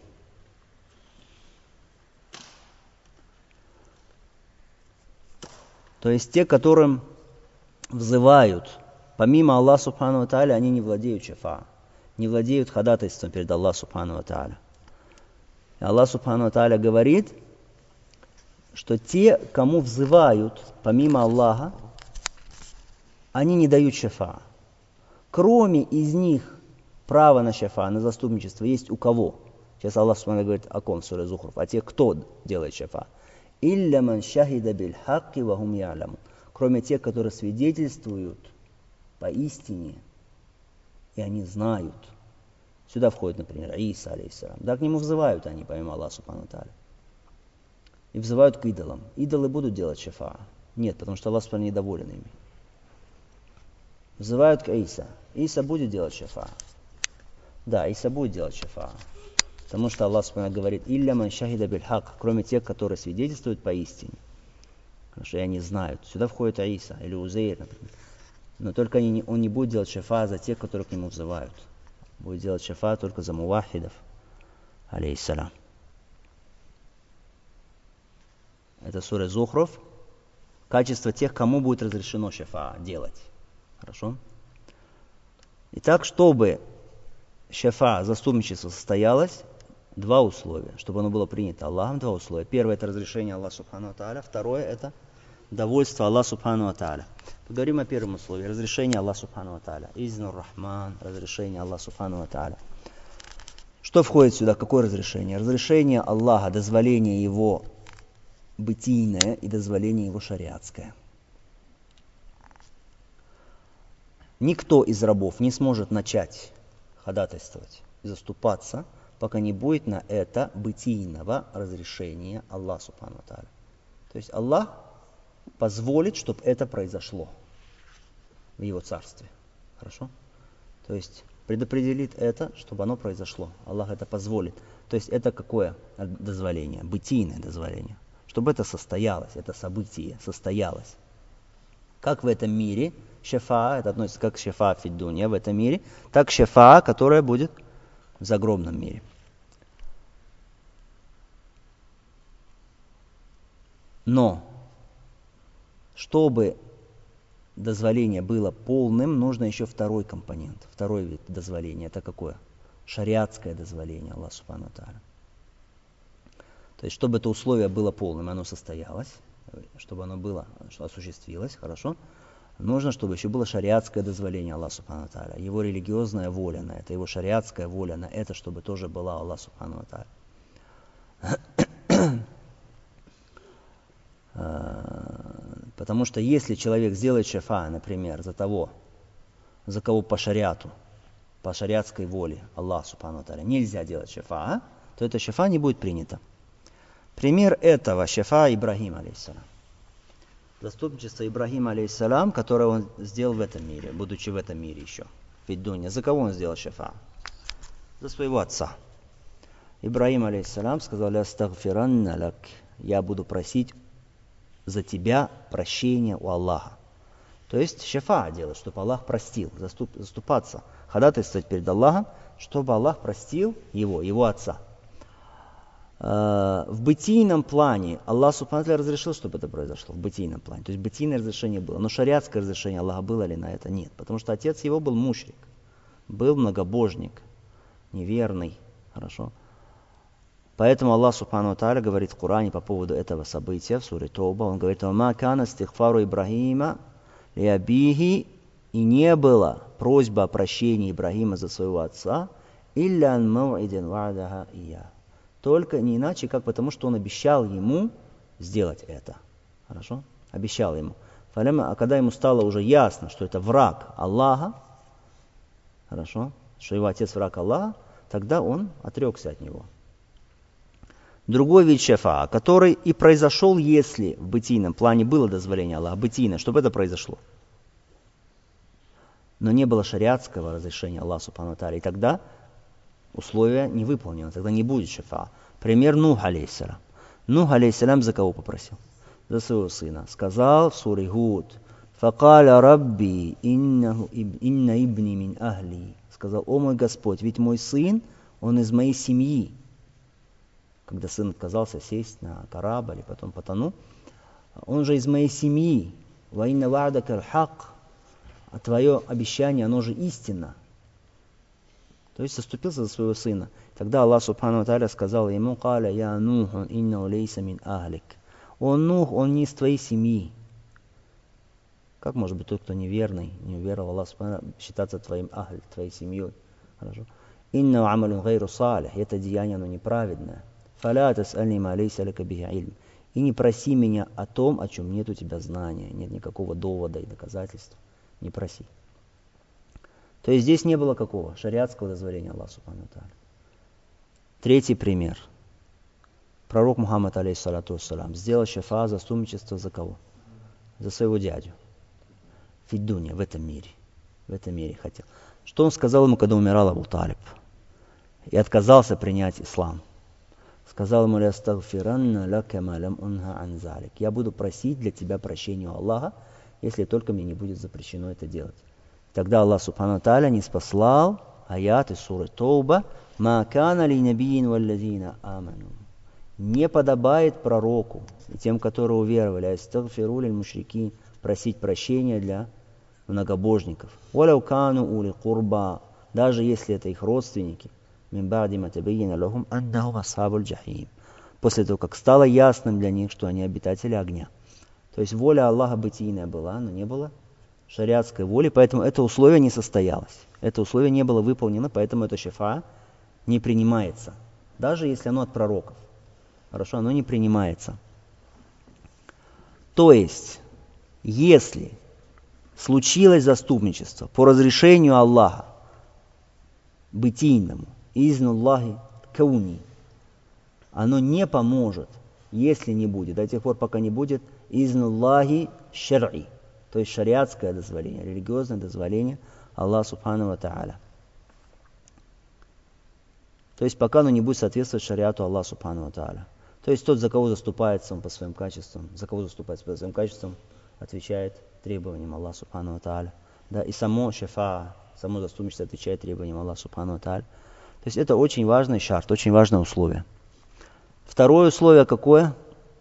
Speaker 2: То есть те, которым взывают, помимо Аллаха Субхану ва Тааля, они не владеют шафа, не владеют ходатайством перед Аллахом Субхану ва Тааля. И Аллах Субхану ва Тааля говорит, что те, кому взывают, помимо Аллаха, они не дают шафа. Кроме из них право на шафа, на заступничество есть у кого? Сейчас Аллах Субхану говорит о ком в суре Зухруф, а те, кто делает шафа. «Илля ман шахида биль хакки ва хум я'ламун». Кроме тех, которые свидетельствуют поистине, и они знают. Сюда входит, например, Иса, алейхиссалям. Да, к нему взывают они, помимо Аллаха Субхану Тааля. И взывают к идолам. Идолы будут делать шафа? Нет, потому что Аллах Субхану недоволен ими. Взывают к Иса. Иса будет делать шафа? Да, Иса будет делать шафа. Потому что Аллах Субхану говорит, «Илля ман шахида биль хак», кроме тех, которые свидетельствуют поистине. Потому что они знают. Сюда входит Иса или Узейр, например. Но только они не, он не будет делать шафа за тех, которые к нему взывают. Будет делать шафа только за мувахидов, алейхиссалям. Это сура Зухруф. Качество тех, кому будет разрешено шафа делать. Хорошо? Итак, чтобы шафа, заступничество состоялось, два условия. Чтобы оно было принято Аллахом, два условия. Первое – это разрешение Аллаха Субхану ва Тааля. Второе – это довольство Аллаха Субхану ва Тааля. Поговорим о первом условии. Разрешение Аллаха Субхану ва Тааля. Изнур Рахман. Разрешение Аллаха Субхану ва Тааля. Что входит сюда? Какое разрешение? Разрешение Аллаха, дозволение Его бытийное и дозволение Его шариатское. Никто из рабов не сможет начать ходатайствовать и заступаться, пока не будет на это бытийного разрешения Аллаха Субхану ва Тааля. То есть Аллах позволит, чтобы это произошло в Его царстве. Хорошо? То есть предопределит это, чтобы оно произошло. Аллах это позволит. То есть это какое дозволение? Бытийное дозволение. Чтобы это состоялось, это событие состоялось. Как в этом мире шафа, это относится как шафа фиддунья в этом мире, так шафа, которая будет в загробном мире. Но, чтобы дозволение было полным, нужно еще второй компонент, второй вид дозволения. Это какое? Шариатское дозволение Аллаха Субхану ва Тааля. То есть, чтобы это условие было полным, оно состоялось, чтобы оно было, что осуществилось, хорошо, нужно, чтобы еще было шариатское дозволение Аллаха Субхану ва Тааля. Его религиозная воля на это, его шариатская воля на это, чтобы тоже была Аллах Субхану ва Тааля. Потому что если человек сделает шафа, например, за того, за кого по шариату, по шариатской воле Аллах Субхану ва Тааля нельзя делать шафа, то это шафа не будет принято. Пример этого шафа Ибрахим, алейхиссалям. Заступничество Ибрахима, алейхиссалям, которое он сделал в этом мире, будучи в этом мире еще, в Фиддуне. За кого он сделал шафа? За своего отца. Ибрахим, алейхиссалям, сказал, «Астагфиранна лак», я буду просить за тебя прощения у Аллаха. То есть шафа делать, чтобы Аллах простил, заступ, заступаться, ходатайствовать перед Аллахом, чтобы Аллах простил его, его отца. В бытийном плане Аллах Субхану ва Тааля разрешил, чтобы это произошло, в бытийном плане. То есть бытийное разрешение было. Но шариатское разрешение Аллаха было ли на это? Нет. Потому что отец его был мушрик, был многобожник, неверный. Хорошо. Поэтому Аллах Субхану ва Тааля говорит в Коране по поводу этого события, в суре Тауба, он говорит, «Ма кана стигфару Ибрахима ли абихи», и не было просьба о прощении Ибрахима за своего отца, «илля ан мауидин ва'даха ия». Только не иначе, как потому, что он обещал ему сделать это. Хорошо? Обещал ему. А когда ему стало уже ясно, что это враг Аллаха, хорошо, что его отец враг Аллаха, тогда он отрекся от него. Другой вид шафа, который и произошел, если в бытийном плане было дозволение Аллаха, бытийно, чтобы это произошло. но не было шариатского разрешения Аллаха Субхану Тааля, и тогда условие не выполнено, тогда не будет шафа. Пример Нух алейхиссалям. Нух алейхиссалям за кого попросил? За своего сына. Сказал в суре Гуд: «Факаля рабби инна ибни мин ахли». Сказал: «О мой Господь, ведь мой сын, он из моей семьи». Когда сын отказался сесть на корабль и потом потонул, он же из моей семьи. «Ва инна ва'дака аль-хак». А твое обещание, оно же истинно. То есть заступился за своего сына. Тогда Аллах Субхану ва Тааля сказал ему: «Каля я Нуху инна лейса мин ахлик». Он Нух, он не из твоей семьи. Как может быть тот, кто неверный, не уверовал в Аллах Субхану, считаться твоим ахль, твоей семьей? Хорошо. «Инна амалун гайру салих». Это деяние, оно неправедное. «Фаля тас'альни ма лейса лака бихи илм». И не проси меня о том, о чем нет у тебя знания, нет никакого довода и доказательства. Не проси. То есть здесь не было какого? Шариатского дозволения Аллаха Субхану Тааля. Третий пример. Пророк Мухаммад, алейхиссалату вассалям, сделал шафа, заступничество за кого? За своего дядю. Фиддуня, в этом мире. В этом мире хотел. Что он сказал ему, когда умирал Абу Талиб? И отказался принять ислам. Сказал ему: «Лястагфиранна лака ма лам унха ан залик». Я буду просить для тебя прощения у Аллаха, если только мне не будет запрещено это делать. Тогда Аллах Субхану Тааля не спаслал аят из суры Тауба: «Ма кана ли набиин валлазина аману». Не подобает пророку и тем, которые уверовали, астагфиру лиль мушрикин, просить прощения для многобожников. «Валяу кану ули курба», даже если это их родственники, мин ба'ди ма табайяна лахум аннахум асхабуль джахим, после того, как стало ясным для них, что они обитатели огня. То есть воля Аллаха бытийная была, но не было шариатской воли, поэтому это условие не состоялось. Это условие не было выполнено, поэтому это шафа не принимается. Даже если оно от пророков. Хорошо, оно не принимается. То есть, если случилось заступничество по разрешению Аллаха бытийному, изнуллахи кауни, оно не поможет, если не будет, до тех пор, пока не будет изнуллахи шар'и, то есть шариатское дозволение, религиозное дозволение Аллаха Субхану ва Тааля. То есть пока оно не будет соответствовать шариату Аллаха Субхану ва Тааля. То есть тот, за кого заступается он по своим качествам, за кого заступается по своим качествам, отвечает требованиям Аллаха Субхану ва Тааля. Да, и само шафа, само заступничество отвечает требованиям Аллаха Субхану ва Тааля. То есть это очень важный шарт, очень важное условие. Второе условие какое?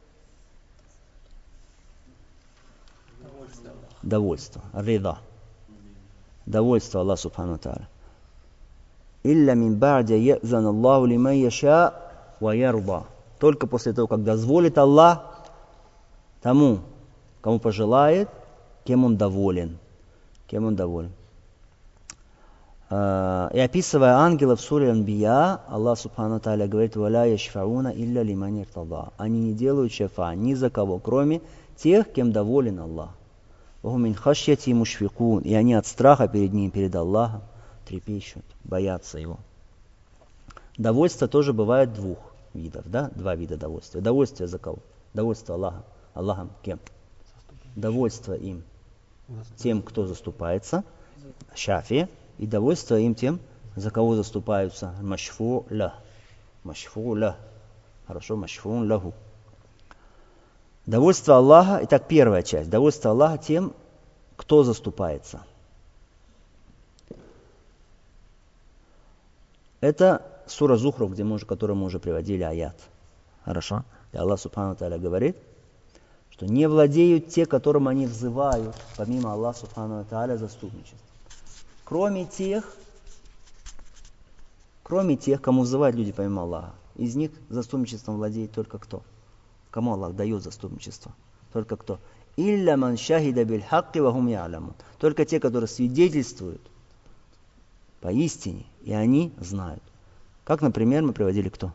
Speaker 2: Довольство. Рида. Довольство Аллаха Субхану ва Тааля. «Илля мин ба'ди я'зан Аллаху лиман яша ва ярда». Только после того, как дозволит Аллах тому, кому пожелает, кем он доволен. Кем он доволен. И описывая ангелов в суре Анбия, Аллах Субхану ва Тааля говорит: «Валя яшфауна илля лиман иртада». Они не делают шафа ни за кого, кроме тех, кем доволен Аллах. «Вахум мин хашьяти мушфикун». И они от страха перед ним, перед Аллахом трепещут, боятся его. Довольство тоже бывает двух видов, да? Два вида довольствия. Довольствие за кого? Довольство Аллаха. Аллахом кем? Довольство им тем, кто заступается, шафи, и довольство им тем, за кого заступаются, машфу ля. Машфу ля. Хорошо, машфу лаху. Довольство Аллаха, итак, первая часть. Довольство Аллаха тем, кто заступается. Это сура Зухруф, где мы уже, которую мы уже приводили аят. Хорошо? И Аллах Субхану Тааля говорит, что не владеют те, которым они взывают, помимо Аллаха Субхану Тааля, заступничество. Кроме тех, кроме тех, кому взывают люди помимо Аллаха. Из них заступничеством владеет только кто? Кому Аллах дает заступничество? Только кто? «Илля ман шахида биль хакки ва хум я'ламун». Только те, которые свидетельствуют поистине, и они знают. Как, например, мы приводили кто?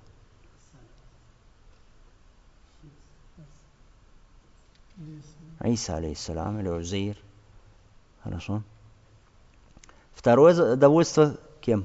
Speaker 2: Иса, алейхиссалям, или Узейр. Хорошо. Второе довольство кем?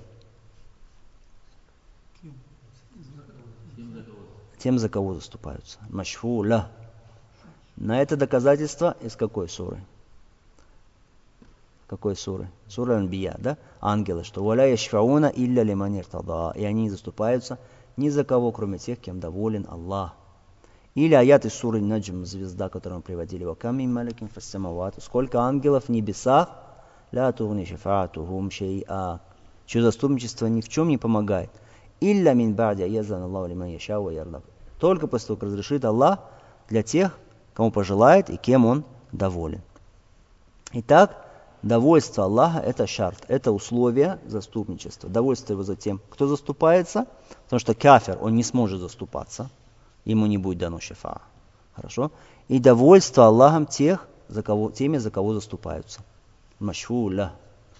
Speaker 2: Тем, за кого заступаются. Машфу ля. На это доказательство из какой суры? Какой суры? Сура Анбия, да? Ангелы, что «Валя яшфауна илля лиман иртада». И они заступаются ни за кого, кроме тех, кем доволен Аллах. Или аят из суры Наджм, звезда, которую мы приводили. «Ва мин маликин фассамават». Сколько ангелов в небесах, ля тугни шифаатухум шей'a. Чье заступничество ни в чем не помогает. Илля мин ба'ди язан Аллаху лиман яшау ва ярда. Только после того, как разрешит Аллах для тех, кому пожелает и кем он доволен. Итак, довольство Аллаха – это шарт, это условие заступничества. Довольство его за тем, кто заступается, потому что кафир, он не сможет заступаться, ему не будет дано шифа. Хорошо? И довольство Аллахом тех, за кого, теми, за кого заступаются. Машфуля.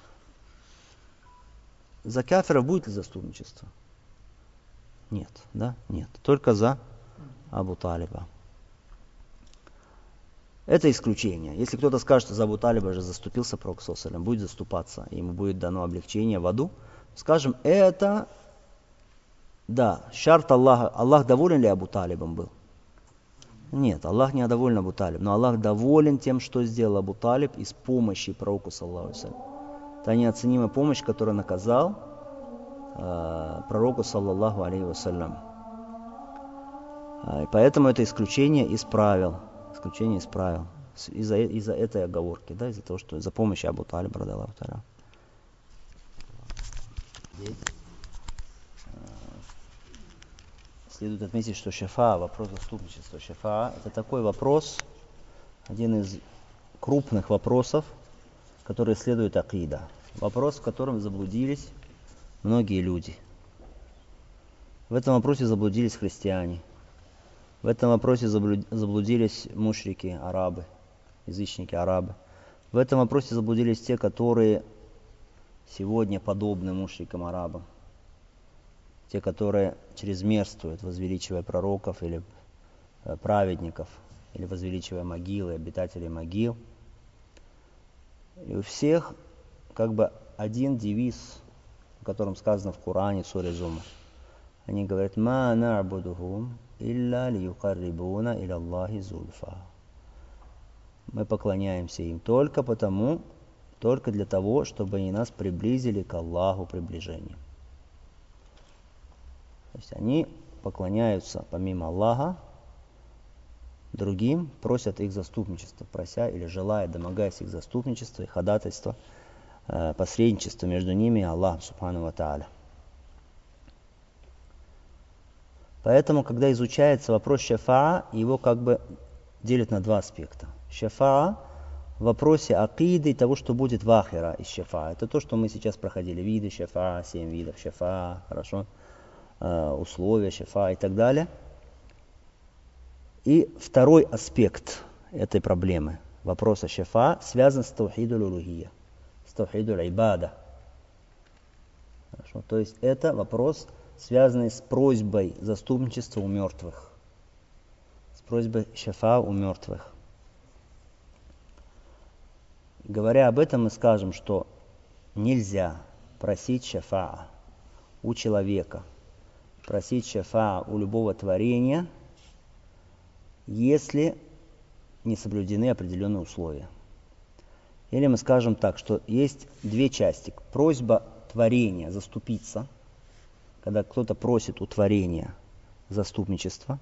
Speaker 2: За кафира будет ли заступничество? Нет, да? Нет. Только за Абу Талиба. Это исключение. Если кто-то скажет, что за Абу Талиба же заступился Пророк саллаллаху алейхи ва саллям, будет заступаться, ему будет дано облегчение в аду, скажем, это, да, шарт Аллаха. Аллах доволен ли Абу Талибом был? Нет, Аллах не доволен Абу Талиб, но Аллах доволен тем, что сделал Абу Талиб из помощи Пророку саллаллаху алейхи ва саллям. Это неоценимая помощь, которую наказал э, Пророку саллаллаху алейхи ва саллям. И поэтому это исключение из правил. Исключение из правил. Из-за, из-за этой оговорки, да, из-за того, что за помощью Абу Талиба, радаллаху та'аля. Следует отметить, что шафа, вопрос заступничества шафа, это такой вопрос, один из крупных вопросов, который исследует акида. Вопрос, в котором заблудились многие люди. В этом вопросе заблудились христиане. В этом вопросе заблудились мушрики, арабы, язычники, арабы. В этом вопросе заблудились те, которые сегодня подобны мушрикам, арабам. Те, которые чрезмерствуют, возвеличивая пророков или праведников, или возвеличивая могилы, обитателей могил. И у всех как бы один девиз, о котором сказано в Коране, в суре Зумар. Они говорят: «Ма на'будухум илля лиюкаррибуна иля Аллахи зульфа». Мы поклоняемся им только потому, только для того, чтобы они нас приблизили к Аллаху приближением. То есть они поклоняются помимо Аллаха другим, просят их заступничества, прося или желая, домогаясь их заступничества и ходатайства, э, посредничества между ними и Аллахом субхану ва та'аля. Поэтому, когда изучается вопрос шафаа, его как бы делят на два аспекта. Шафаа в вопросе акиды и того, что будет в ахира из шафаа. Это то, что мы сейчас проходили. Виды шафаа, семь видов шафаа, хорошо, э, условия шафаа и так далее. И второй аспект этой проблемы, вопроса шафаа, связан с таухидуль улухия, с таухидуль ибада. Хорошо, то есть это вопрос, связанный с просьбой заступничества у мертвых. С просьбой шафа у мертвых. Говоря об этом, мы скажем, что нельзя просить шафа у человека, просить шафа у любого творения, если не соблюдены определенные условия. Или мы скажем так, что есть две части. Просьба творения заступиться, когда кто-то просит у творения заступничества,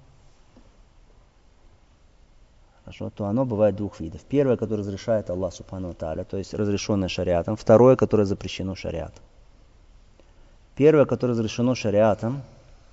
Speaker 2: хорошо, то оно бывает двух видов. Первое, которое разрешает Аллах субхану ва та'аля, то есть разрешенное шариатом. Второе, которое запрещено шариатом. Первое, которое разрешено шариатом,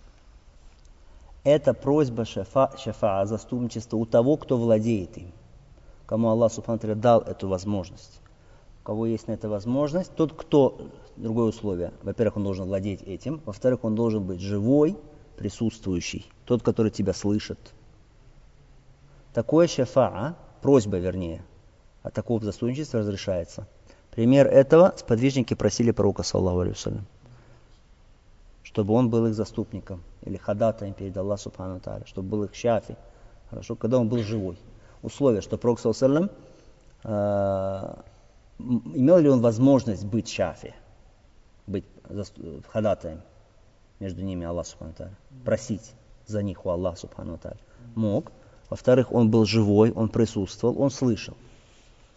Speaker 2: это просьба шафа, шафа, заступничества у того, кто владеет им. Кому Аллах субхану ва та'аля дал эту возможность. У кого есть на это возможность, тот, кто... Другое условие. Во-первых, он должен владеть этим. Во-вторых, он должен быть живой, присутствующий. Тот, который тебя слышит. Такое шафаа, просьба вернее, от такого заступничества разрешается. Пример этого сподвижники просили пророка, саллаллаху алейхи ва саллям, чтобы он был их заступником или ходатаем перед Аллахом субхану ва та'аля, чтобы был их шафи. Хорошо, когда он был живой. Условие, что пророк, саллаллаху алейхи ва саллям, имел ли он возможность быть шафи, быть ходатаем между ними Аллах субхану ва та'аля, просить за них у Аллаха субхану ва та'аля. Мог. Во-вторых, он был живой, он присутствовал, он слышал.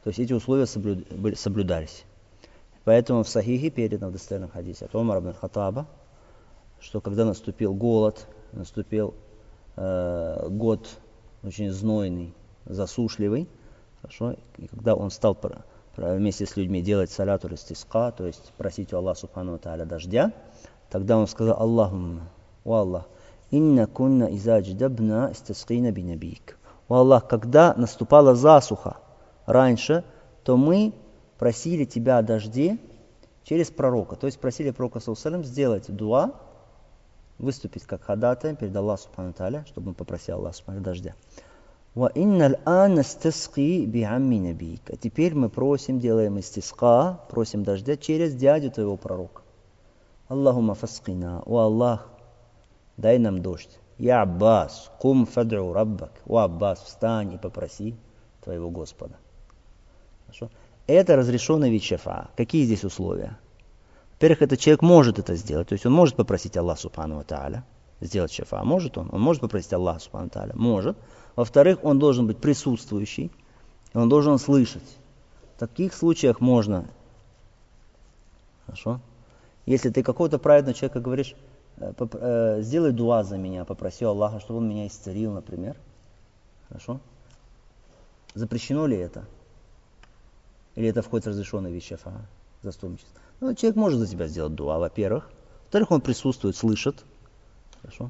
Speaker 2: То есть эти условия соблюд... были, соблюдались. Поэтому в Сахихе передано в достоверном хадисе от Умара ибн Хаттаба, что когда наступил голод, наступил э, год очень знойный, засушливый, хорошо, и когда он стал про, про, вместе с людьми делать саляту истиска, то есть просить у Аллаха субхану ва тааля дождя, тогда он сказал: Аллахумма, о Аллах, инна кунна иза дждабна истискина бинабик. О Аллах, когда наступала засуха раньше, то мы просили тебя о дожде через пророка. То есть просили пророка саллаллаху алейхи ва саллям сделать дуа, выступить как ходатай перед Аллахом субхану ва тааля, чтобы он попросил Аллаха субхану дождя. Ва инналь ан истиски биамми набик. А теперь мы просим, делаем истиска, просим дождя через дядю твоего пророка. Аллахумма фаскина. О Аллах, дай нам дождь. Я Аббас, кум фадру раббак. О Аббас, встань и попроси твоего Господа. Хорошо? Это разрешенный вид шафа. Какие здесь условия? Во-первых, этот человек может это сделать. То есть он может попросить Аллаха субхану ва тааля сделать шафа. Может он? Он может попросить Аллаха субхану ва тааля? Может. Во-вторых, он должен быть присутствующий. И он должен слышать. В таких случаях можно. Хорошо? Если ты какого-то праведного человека говоришь: сделай дуа за меня, попроси Аллаха, чтобы он меня исцелил, например. Хорошо? Запрещено ли это? Или это входит в разрешенный вид шафа, заступничество? Ну, человек может за тебя сделать дуа, во-первых. Во-вторых, он присутствует, слышит. Хорошо?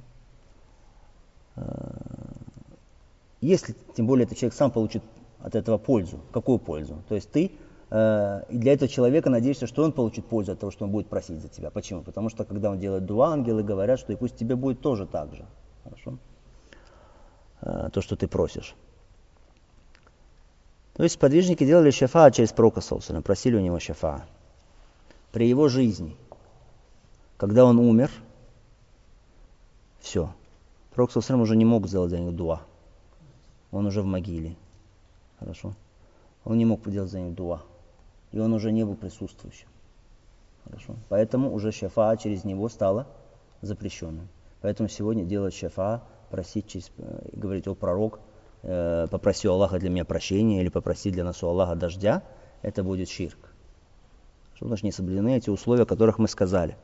Speaker 2: Если, тем более, этот человек сам получит от этого пользу. Какую пользу? То есть ты и для этого человека надеешься, что он получит пользу от того, что он будет просить за тебя. Почему? Потому что, когда он делает дуа, ангелы говорят, что и пусть тебе будет тоже так же. Хорошо? То, что ты просишь. То есть подвижники делали шафа через пророка саллаллаху алейхи ва саллям, просили у него шафа. При его жизни, когда он умер, все. Пророк саллаллаху алейхи ва саллям уже не мог сделать за них дуа. Он уже в могиле. Хорошо? Он не мог делать за них дуа. И он уже не был присутствующим. Хорошо? Поэтому уже шафа через него стало запрещенным. Поэтому сегодня делать шафа, просить через, говорить: о пророк, попроси у Аллаха для меня прощения, или попроси для нас у Аллаха дождя, это будет ширк. Что значит не соблюдены эти условия, о которых мы сказали.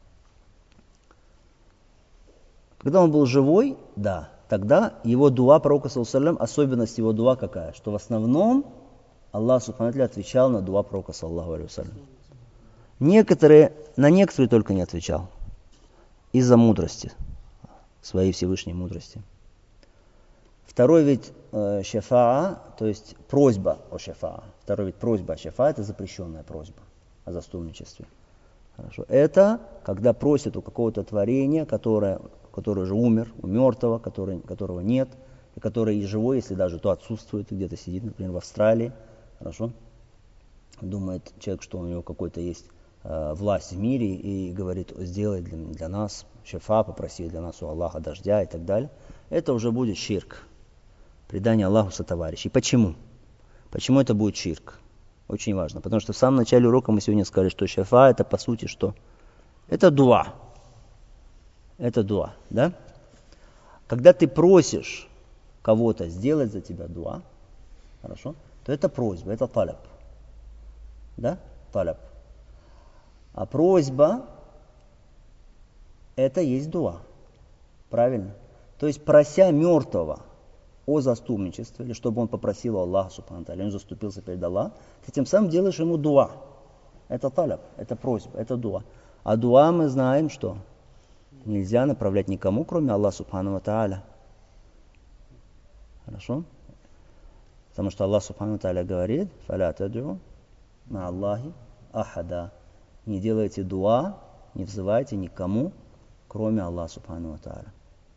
Speaker 2: Когда он был живой, да, тогда его дуа пророка саллаллаху алейхи ва саллям, особенность его дуа какая? Что в основном Аллах субхану ва тааля отвечал на дуа пророка саллаллаху алейхи ва саллям. Некоторые, на некоторые только не отвечал. Из-за мудрости, своей Всевышней мудрости. Второй вид э, шафаа, то есть просьба о шафаа. Второй вид просьба о шафаа, это запрещенная просьба о заступничестве. Хорошо. Это когда просят у какого-то творения, которое, который уже умер, у мертвого, который, которого нет, и который и живой, если даже то отсутствует, и где-то сидит, например, в Австралии. Хорошо. Думает человек, что у него какой-то есть э, власть в мире, и говорит: сделай для, для нас шафа, попроси для нас у Аллаха дождя и так далее. Это уже будет ширк. Предание Аллаху сотоварищей. Почему? Почему это будет ширк? Очень важно. Потому что в самом начале урока мы сегодня сказали, что шафа это по сути что? Это дуа. Это дуа. Да? Когда ты просишь кого-то сделать за тебя дуа, хорошо, то это просьба, это таляб. Да? Таляб. А просьба это есть дуа. Правильно? То есть прося мертвого о заступничестве, или чтобы он попросил Аллаха субхану ва тааля, он заступился перед Аллахом, ты тем самым делаешь ему дуа. Это таляб, это просьба, это дуа. А дуа мы знаем, что нельзя направлять никому, кроме Аллаха субхану ва тааля. Хорошо? Потому что Аллах субхану ва тааля говорит: «Фаля тад'у ма Аллахи ахада». Не делайте дуа, не взывайте никому, кроме Аллаха субхану ва тааля.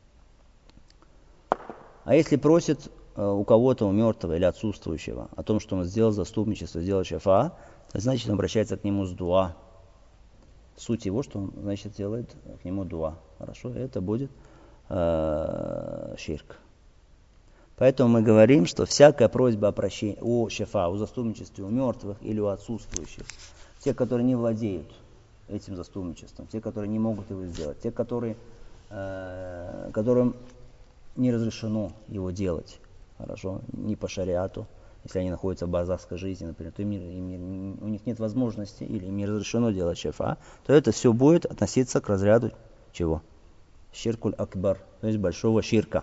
Speaker 2: А если просит э, у кого-то, у мертвого или отсутствующего, о том, что он сделал заступничество, сделал шафа, то значит он обращается к нему с дуа. Суть его, что он, значит, делает к нему дуа. Хорошо? Это будет э, ширк. Поэтому мы говорим, что всякая просьба о прощении, о шафа, о заступничестве у мертвых или у отсутствующих, те, которые не владеют этим заступничеством, те, которые не могут его сделать, те, которые, э, которым не разрешено его делать, хорошо, ни по шариату если они находятся в барзахской жизни, например, то им, им, у них нет возможности или им не разрешено делать шафа, то это все будет относиться к разряду чего? Ширкуль акбар, то есть большого ширка.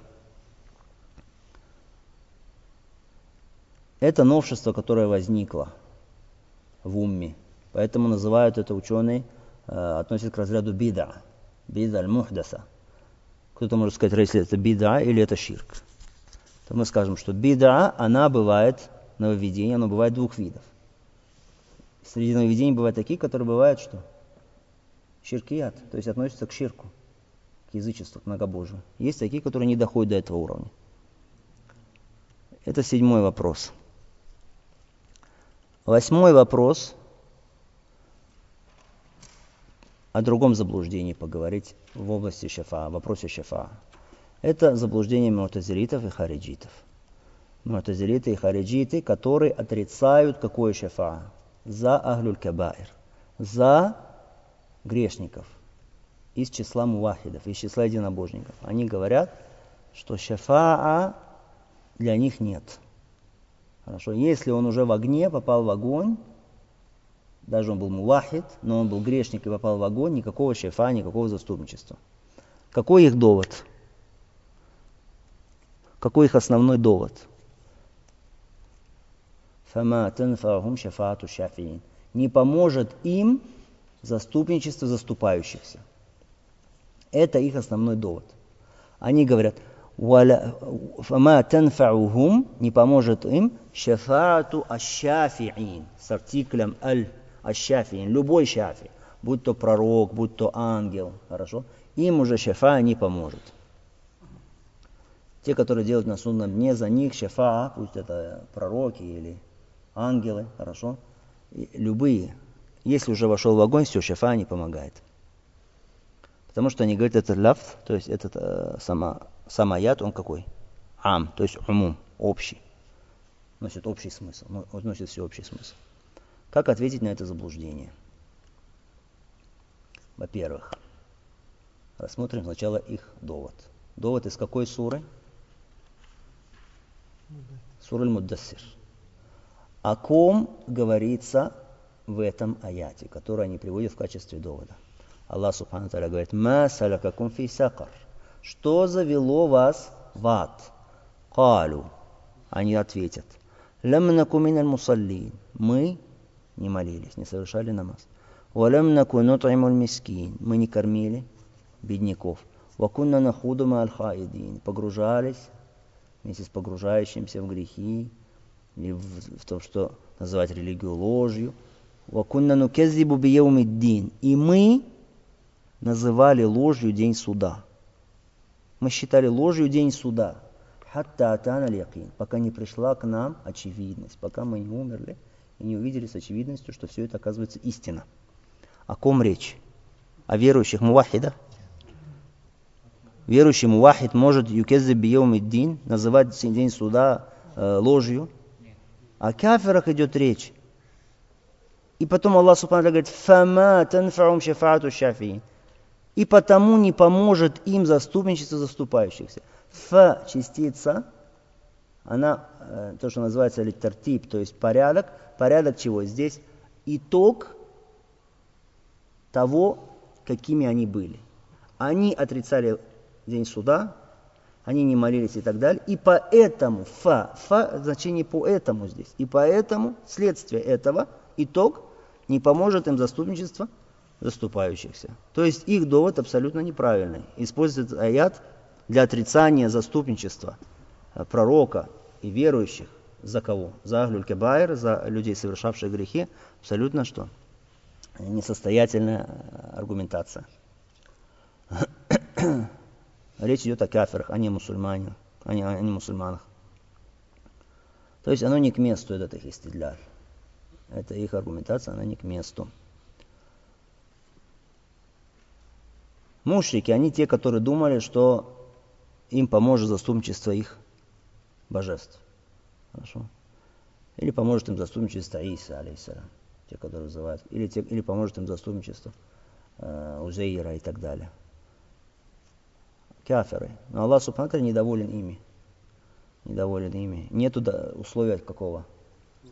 Speaker 2: Это новшество, которое возникло в умме. Поэтому называют это ученые, э, относят к разряду бида. Бида аль-мухдаса. Кто-то может сказать, если это бида или это ширк. То мы скажем, что бида, она бывает, нововведение, оно бывает двух видов. Среди нововведений бывают такие, которые бывают что? Ширкият, то есть относятся к ширку, к язычеству, к многобожию. Есть такие, которые не доходят до этого уровня. Это седьмой вопрос. Восьмой вопрос. О другом заблуждении поговорить в области шафа, в вопросе шафа. Это заблуждение му'тазилитов и хариджитов. Му'тазилиты и хариджиты, которые отрицают какое шафа? За ахлюль кабаир. За грешников. Из числа мувахидов, из числа единобожников. Они говорят, что шафаа для них нет. Хорошо, если он уже в огне, попал в огонь, даже он был мувахид, но он был грешник и попал в огонь, никакого шафа, никакого заступничества. Какой их довод? Какой их основной довод? «Фама танфаахум шафаату шафиин». Не поможет им заступничество заступающихся. Это их основной довод. Они говорят, «Фама танфаахум», не поможет им шафаату аш-шафиин, с артиклем аль аш-шафиин, любой шафи, будь то пророк, будь то ангел, хорошо, им уже шафа не поможет. Те, которые делают на судном дне, за них шафа, пусть это пророки или ангелы, хорошо, и любые, если уже вошел в огонь, все, шафа не помогает. Потому что они говорят, это лафз, то есть этот э, сама, сам аят, он какой? Ам, то есть умум, общий. Носит общий смысл, носит всеобщий смысл. Как ответить на это заблуждение? Во-первых, рассмотрим сначала их довод. Довод из какой суры? Сура аль-Муддассир. О ком говорится в этом аяте, который они приводят в качестве довода? Аллах Субхану Тааля говорит, «Ма салякакум фи сакар». Что завело вас в ад? Калу. Они ответят, «Лам наку миналь мусаллин». Мы не молились, не совершали намаз. «Ва лам наку нут'имуль мискин». Мы не кормили бедняков. «Ва кунна нахуду ма'аль хаидин». Погружались вместе с погружающимся в грехи, или в, в том, что называть религию ложью. «Ва кунна нукеззибу бияумиддин». И мы называли ложью день суда. Мы считали ложью день суда. Хатта атана аль-якин, пока не пришла к нам очевидность, пока мы не умерли и не увидели с очевидностью, что все это оказывается истина. О ком речь? О верующих мувахидах? Верующий мувахид может юкеззиб бияумиддин, называть день суда э, ложью. О кафирах идет речь. И потом Аллах Субхану говорит, «Фама танфаум шафаату шафиин». И потому не поможет им заступничество заступающихся. Ф, частица, она, э, то, что называется литтертип, то есть порядок. Порядок чего? Здесь итог того, какими они были. Они отрицали день суда, они не молились и так далее. И поэтому, фа, фа, значение поэтому здесь. И поэтому, следствие этого, итог, не поможет им заступничество заступающихся. То есть их довод абсолютно неправильный. Использует аят для отрицания заступничества пророка и верующих. За кого? За ахлюль кабаир, за людей, совершавших грехи. Абсолютно что? Несостоятельная аргументация. Речь идет о кафирах, а не мусульманах. А не, а не мусульманах. То есть оно не к месту, этот их истидляль. Это их аргументация, она не к месту. Мушрики, они те, которые думали, что им поможет заступничество их божеств. Хорошо. Или поможет им заступничество Иса, алейхиссалям, те, которые вызывают. Или, те, или поможет им заступничество э, Узейра и так далее. Кафиры. Но Аллах Субхану Тааля недоволен ими. Недоволен ими. Нету условия какого?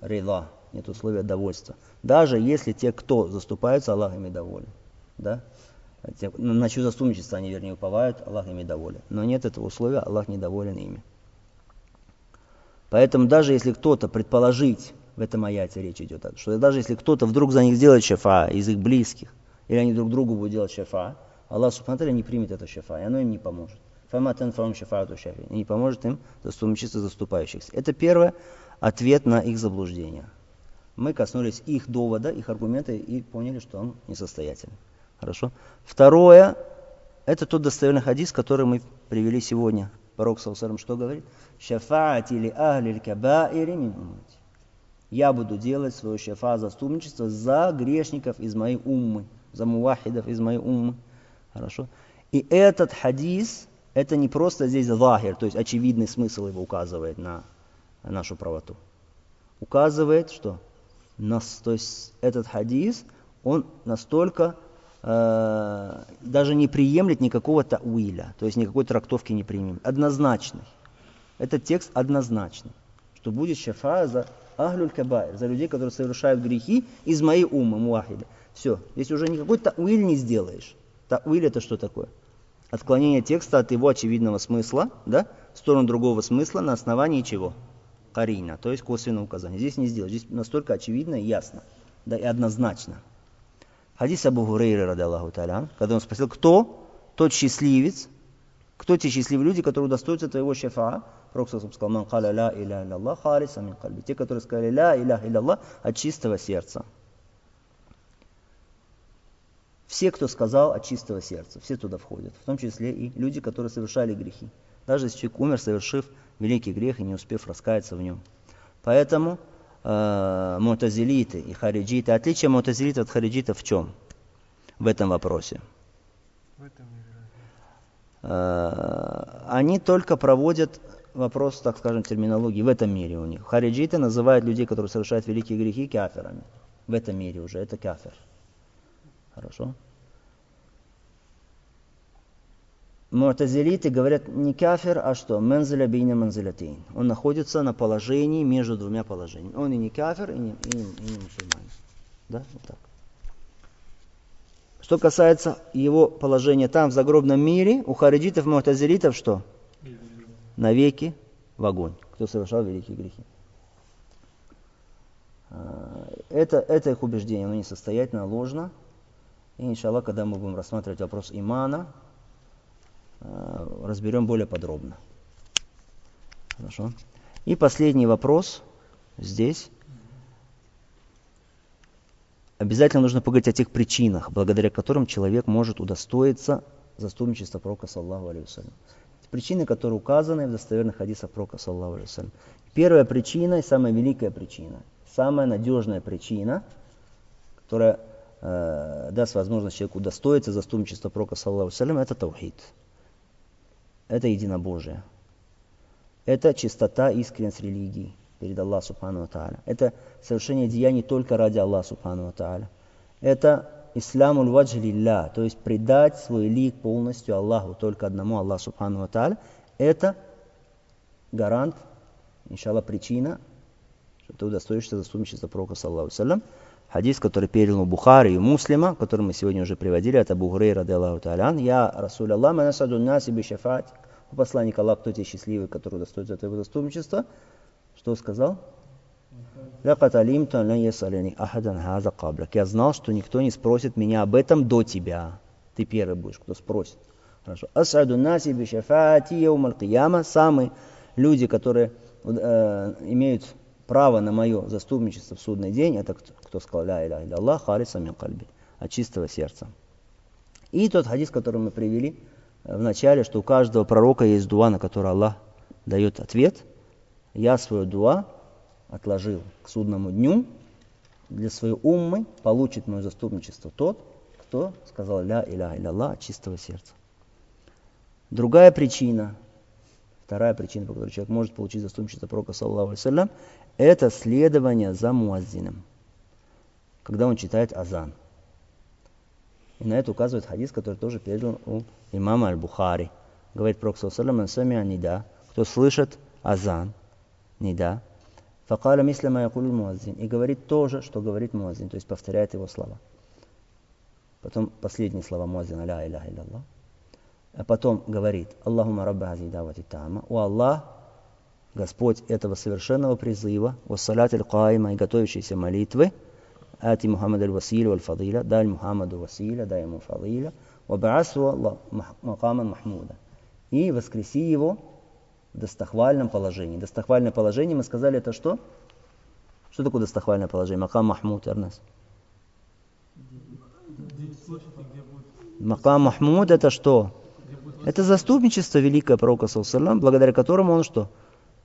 Speaker 2: рида, нет условия довольства. Даже если те, кто заступаются, Аллах ими доволен. Да? Те, на чье заступничество они, вернее, уповают, Аллах ими доволен. Но нет этого условия, Аллах недоволен ими. Поэтому даже если кто-то предположить, в этом аяте речь идет, что даже если кто-то вдруг за них сделает шафа из их близких, или они друг другу будут делать шафа, Аллах субхану ва тааля не примет это шафа, и оно им не поможет. Фама танфаум шафаату шафи. И не поможет им заступничество заступающихся. Это первый ответ на их заблуждение. Мы коснулись их довода, их аргумента и поняли, что он несостоятельный. Хорошо. Второе, это тот достоверный хадис, который мы привели сегодня. Пророк саллаллаху алейхи ва саллям что говорит? Шафаати ли ахли кабаири мин уммати. Я буду делать свое шафа, заступничество за грешников из моей уммы, за мувахидов из моей уммы. Хорошо. И этот хадис, это не просто здесь захир, то есть очевидный смысл его указывает на нашу правоту. Указывает, что нас, то есть этот хадис, он настолько э, даже не приемлет никакого тауиля, то есть никакой трактовки не приемлет. Однозначный. Этот текст однозначный, что будет шафа за ахлюль кабаир, за людей, которые совершают грехи из моей уммы, муахиды. Все, здесь уже никакой тауиль не сделаешь. Тауиль это что такое? Отклонение текста от его очевидного смысла, да, в сторону другого смысла на основании чего? Карина, то есть косвенное указание. Здесь не сделать, здесь настолько очевидно и ясно, да и однозначно. Хадис Абу Хурейры, ради Аллаху тааля, когда он спросил, кто тот счастливец, кто те счастливые люди, которые удостоятся твоего шафаа, Пророк сказал, ман каля ла иляха илляллах халиса мин кальби. Те, которые сказали ла иляха илляллах от чистого сердца. Все, кто сказал от чистого сердца, все туда входят, в том числе и люди, которые совершали грехи. Даже если человек умер, совершив великий грех и не успев раскаяться в нем. Поэтому э, мутазилиты и хариджиты, отличие мутазилитов от хариджитов в чем? В этом вопросе.
Speaker 3: В этом мире.
Speaker 2: Э, они только проводят вопрос, так скажем, терминологии в этом мире у них. Хариджиты называют людей, которые совершают великие грехи, кафирами. В этом мире уже это кафир. Хорошо. Му'тазилиты говорят не кафир, а что? Манзиля бейна манзилятейн. Он находится на положении между двумя положениями. Он и не кафир, и не, и не, и не мусульманин. Да? Вот так. Что касается его положения там, в загробном мире, у хариджитов, му'тазилитов что? Навеки в огонь, кто совершал великие грехи. Это, это их убеждение, оно несостоятельно, ложно. И, иншаллах, когда мы будем рассматривать вопрос имана, разберем более подробно. Хорошо. И последний вопрос здесь. Обязательно нужно поговорить о тех причинах, благодаря которым человек может удостоиться заступничества пророка, саллаллаху алейхи ва саллям. Причины, которые указаны в достоверных хадисах пророка, саллаллаху алейхи ва саллям. Первая причина и самая великая причина, самая надежная причина, которая э, даст возможность человеку удостоиться заступничества пророка, саллаллаху алейхи ва саллям, это таухид. Это единобожие. Это чистота, искренность религии перед Аллахом субхану ва тааля. Это совершение деяний только ради Аллаха субхану ва тааля. Это исламуль ваджи лилля, то есть предать свой лик полностью Аллаху, только одному Аллаху субхану ва тааля. Это гарант, иншаллах, причина, что ты удостоишься заступничества пророка, саллаллаху алейхи ва саллям. Хадис, который передал Бухари и Муслима, который мы сегодня уже приводили, это Абу Хурейра, ради Аллаху тааля ан. Я, Расуль Аллах, манасаду наси би шафаати. У посланника Аллах, кто те счастливый, который удостоится твоего заступничества, что сказал? Я знал, что никто не спросит меня об этом до тебя. Ты первый будешь, кто спросит. Хорошо. Ас'аду наси би шафаати яум аль-кияма. Самые люди, которые э, имеют право на мое заступничество в судный день, это кто, кто сказал ля иляха илляллах халиса мин кальби, от чистого сердца. И тот хадис, который мы привели в начале, что у каждого пророка есть дуа, на который Аллах дает ответ. Я свою дуа отложил к судному дню, для своей уммы получит мое заступничество тот, кто сказал ля иляха илляллах от чистого сердца. Другая причина, вторая причина, по которой человек может получить заступничество пророка, саллаллаху алейхи ва саллям, это следование за муаззином, когда он читает азан. И на это указывает хадис, который тоже передан у имама аль-Бухари. Говорит пророк, саллаллаху алейхи ва саллям, нида, кто слышит азан, нида, Факаля мислима якулю муаззин. И говорит то же, что говорит муаззин, то есть повторяет его слова. Потом последние слова муаззина, ля иляха илляллах. А потом говорит, Аллахума рабба хази давати тама. О Аллах, Господь этого совершенного призыва, вассалят аль-каима и готовящейся молитвы, ати Мухаммад аль-Василя валь-Фадиля, дай Мухаммаду Василя, дай ему Фадиля, вабаасу макаман Махмуда. И воскреси его в достохвальном положении. Достохвальное положение, мы сказали, это что? Что такое достохвальное положение? Макам Махмуд, Эрнес. Макам Махмуд это что? Это заступничество великое пророка, саллаллаху, благодаря которому он что?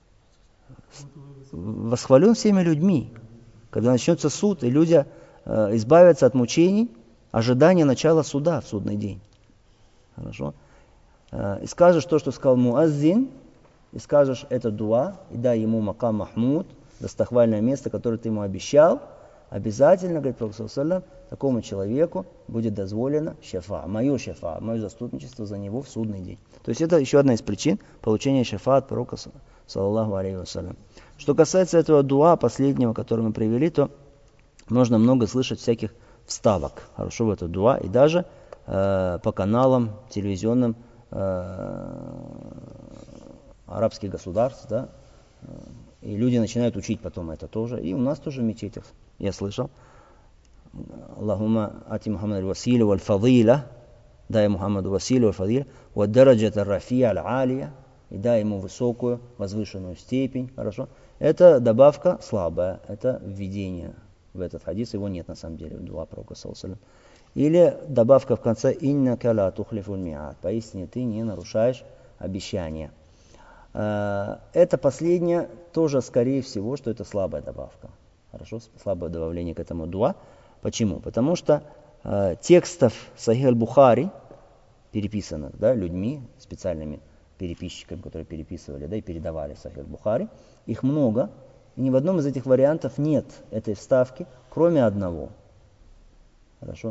Speaker 2: Восхвален всеми людьми. Когда начнется суд, и люди э, избавятся от мучений, ожидания начала суда в судный день. Хорошо? Э, и скажешь то, что сказал муаззин, и скажешь это дуа, и дай ему макам Махмуд, достохвальное место, которое ты ему обещал, обязательно, говорит пророк, саллаллаху, такому человеку будет дозволено шафа, мое шафа, мое заступничество за него в судный день. То есть это еще одна из причин получения шафа от пророка, саллаллаху алейхи вассалям. Что касается этого дуа, последнего, который мы привели, то можно много слышать всяких вставок, хорошо, в это дуа, и даже э, по каналам телевизионным э, арабских государств, да, и люди начинают учить потом это тоже, и у нас тоже в мечетях, я слышал, Аллахума ати Мухаммад аль-Василя валь-Фадиля, дай Мухаммаду Василю валь-Фадиля, вад-дараджат ар-рафия аль-алия, и дай ему высокую, возвышенную степень, хорошо. Это добавка слабая, это введение в этот хадис, его нет на самом деле в дуа пророка, саллаллаху. Или добавка в конце «Иннака ла тухлифуль ми'ад», поистине ты не нарушаешь обещания. Это последнее тоже, скорее всего, что это слабая добавка. Хорошо, слабое добавление к этому дуа. Почему? Потому что э, текстов Сахих аль-Бухари, переписанных, да, людьми, специальными переписчиками, которые переписывали, да, и передавали Сахих аль-Бухари, их много, и ни в одном из этих вариантов нет этой вставки, кроме одного. Хорошо?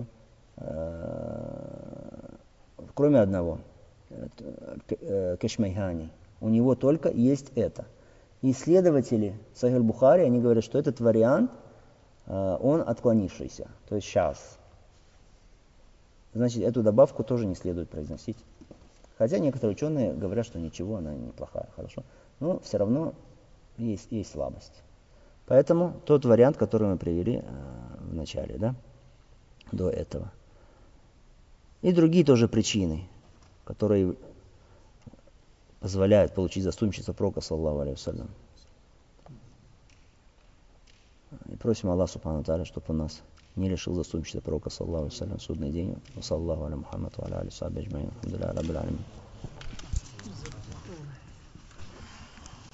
Speaker 2: Э, кроме одного. Кешмайхани. У него только есть это. И исследователи Сахих аль-Бухари, они говорят, что этот вариант, он отклонившийся, то есть сейчас. Значит, эту добавку тоже не следует произносить. Хотя некоторые ученые говорят, что ничего, она неплохая, хорошо. Но все равно есть, есть слабость. Поэтому тот вариант, который мы привели в начале, да, до этого. И другие тоже причины, которые позволяют получить заступничество пророка, саллаллаху алейхи вассалям. И просим Аллаха субхану тааля, чтобы он нас не лишил заступничества пророка, саллаллаху алейхи вассалям, в судный день. Саллаллаху аля Мухаммад ва аля али сахби аджмаин. Алхамдулиллахи раббил алямин.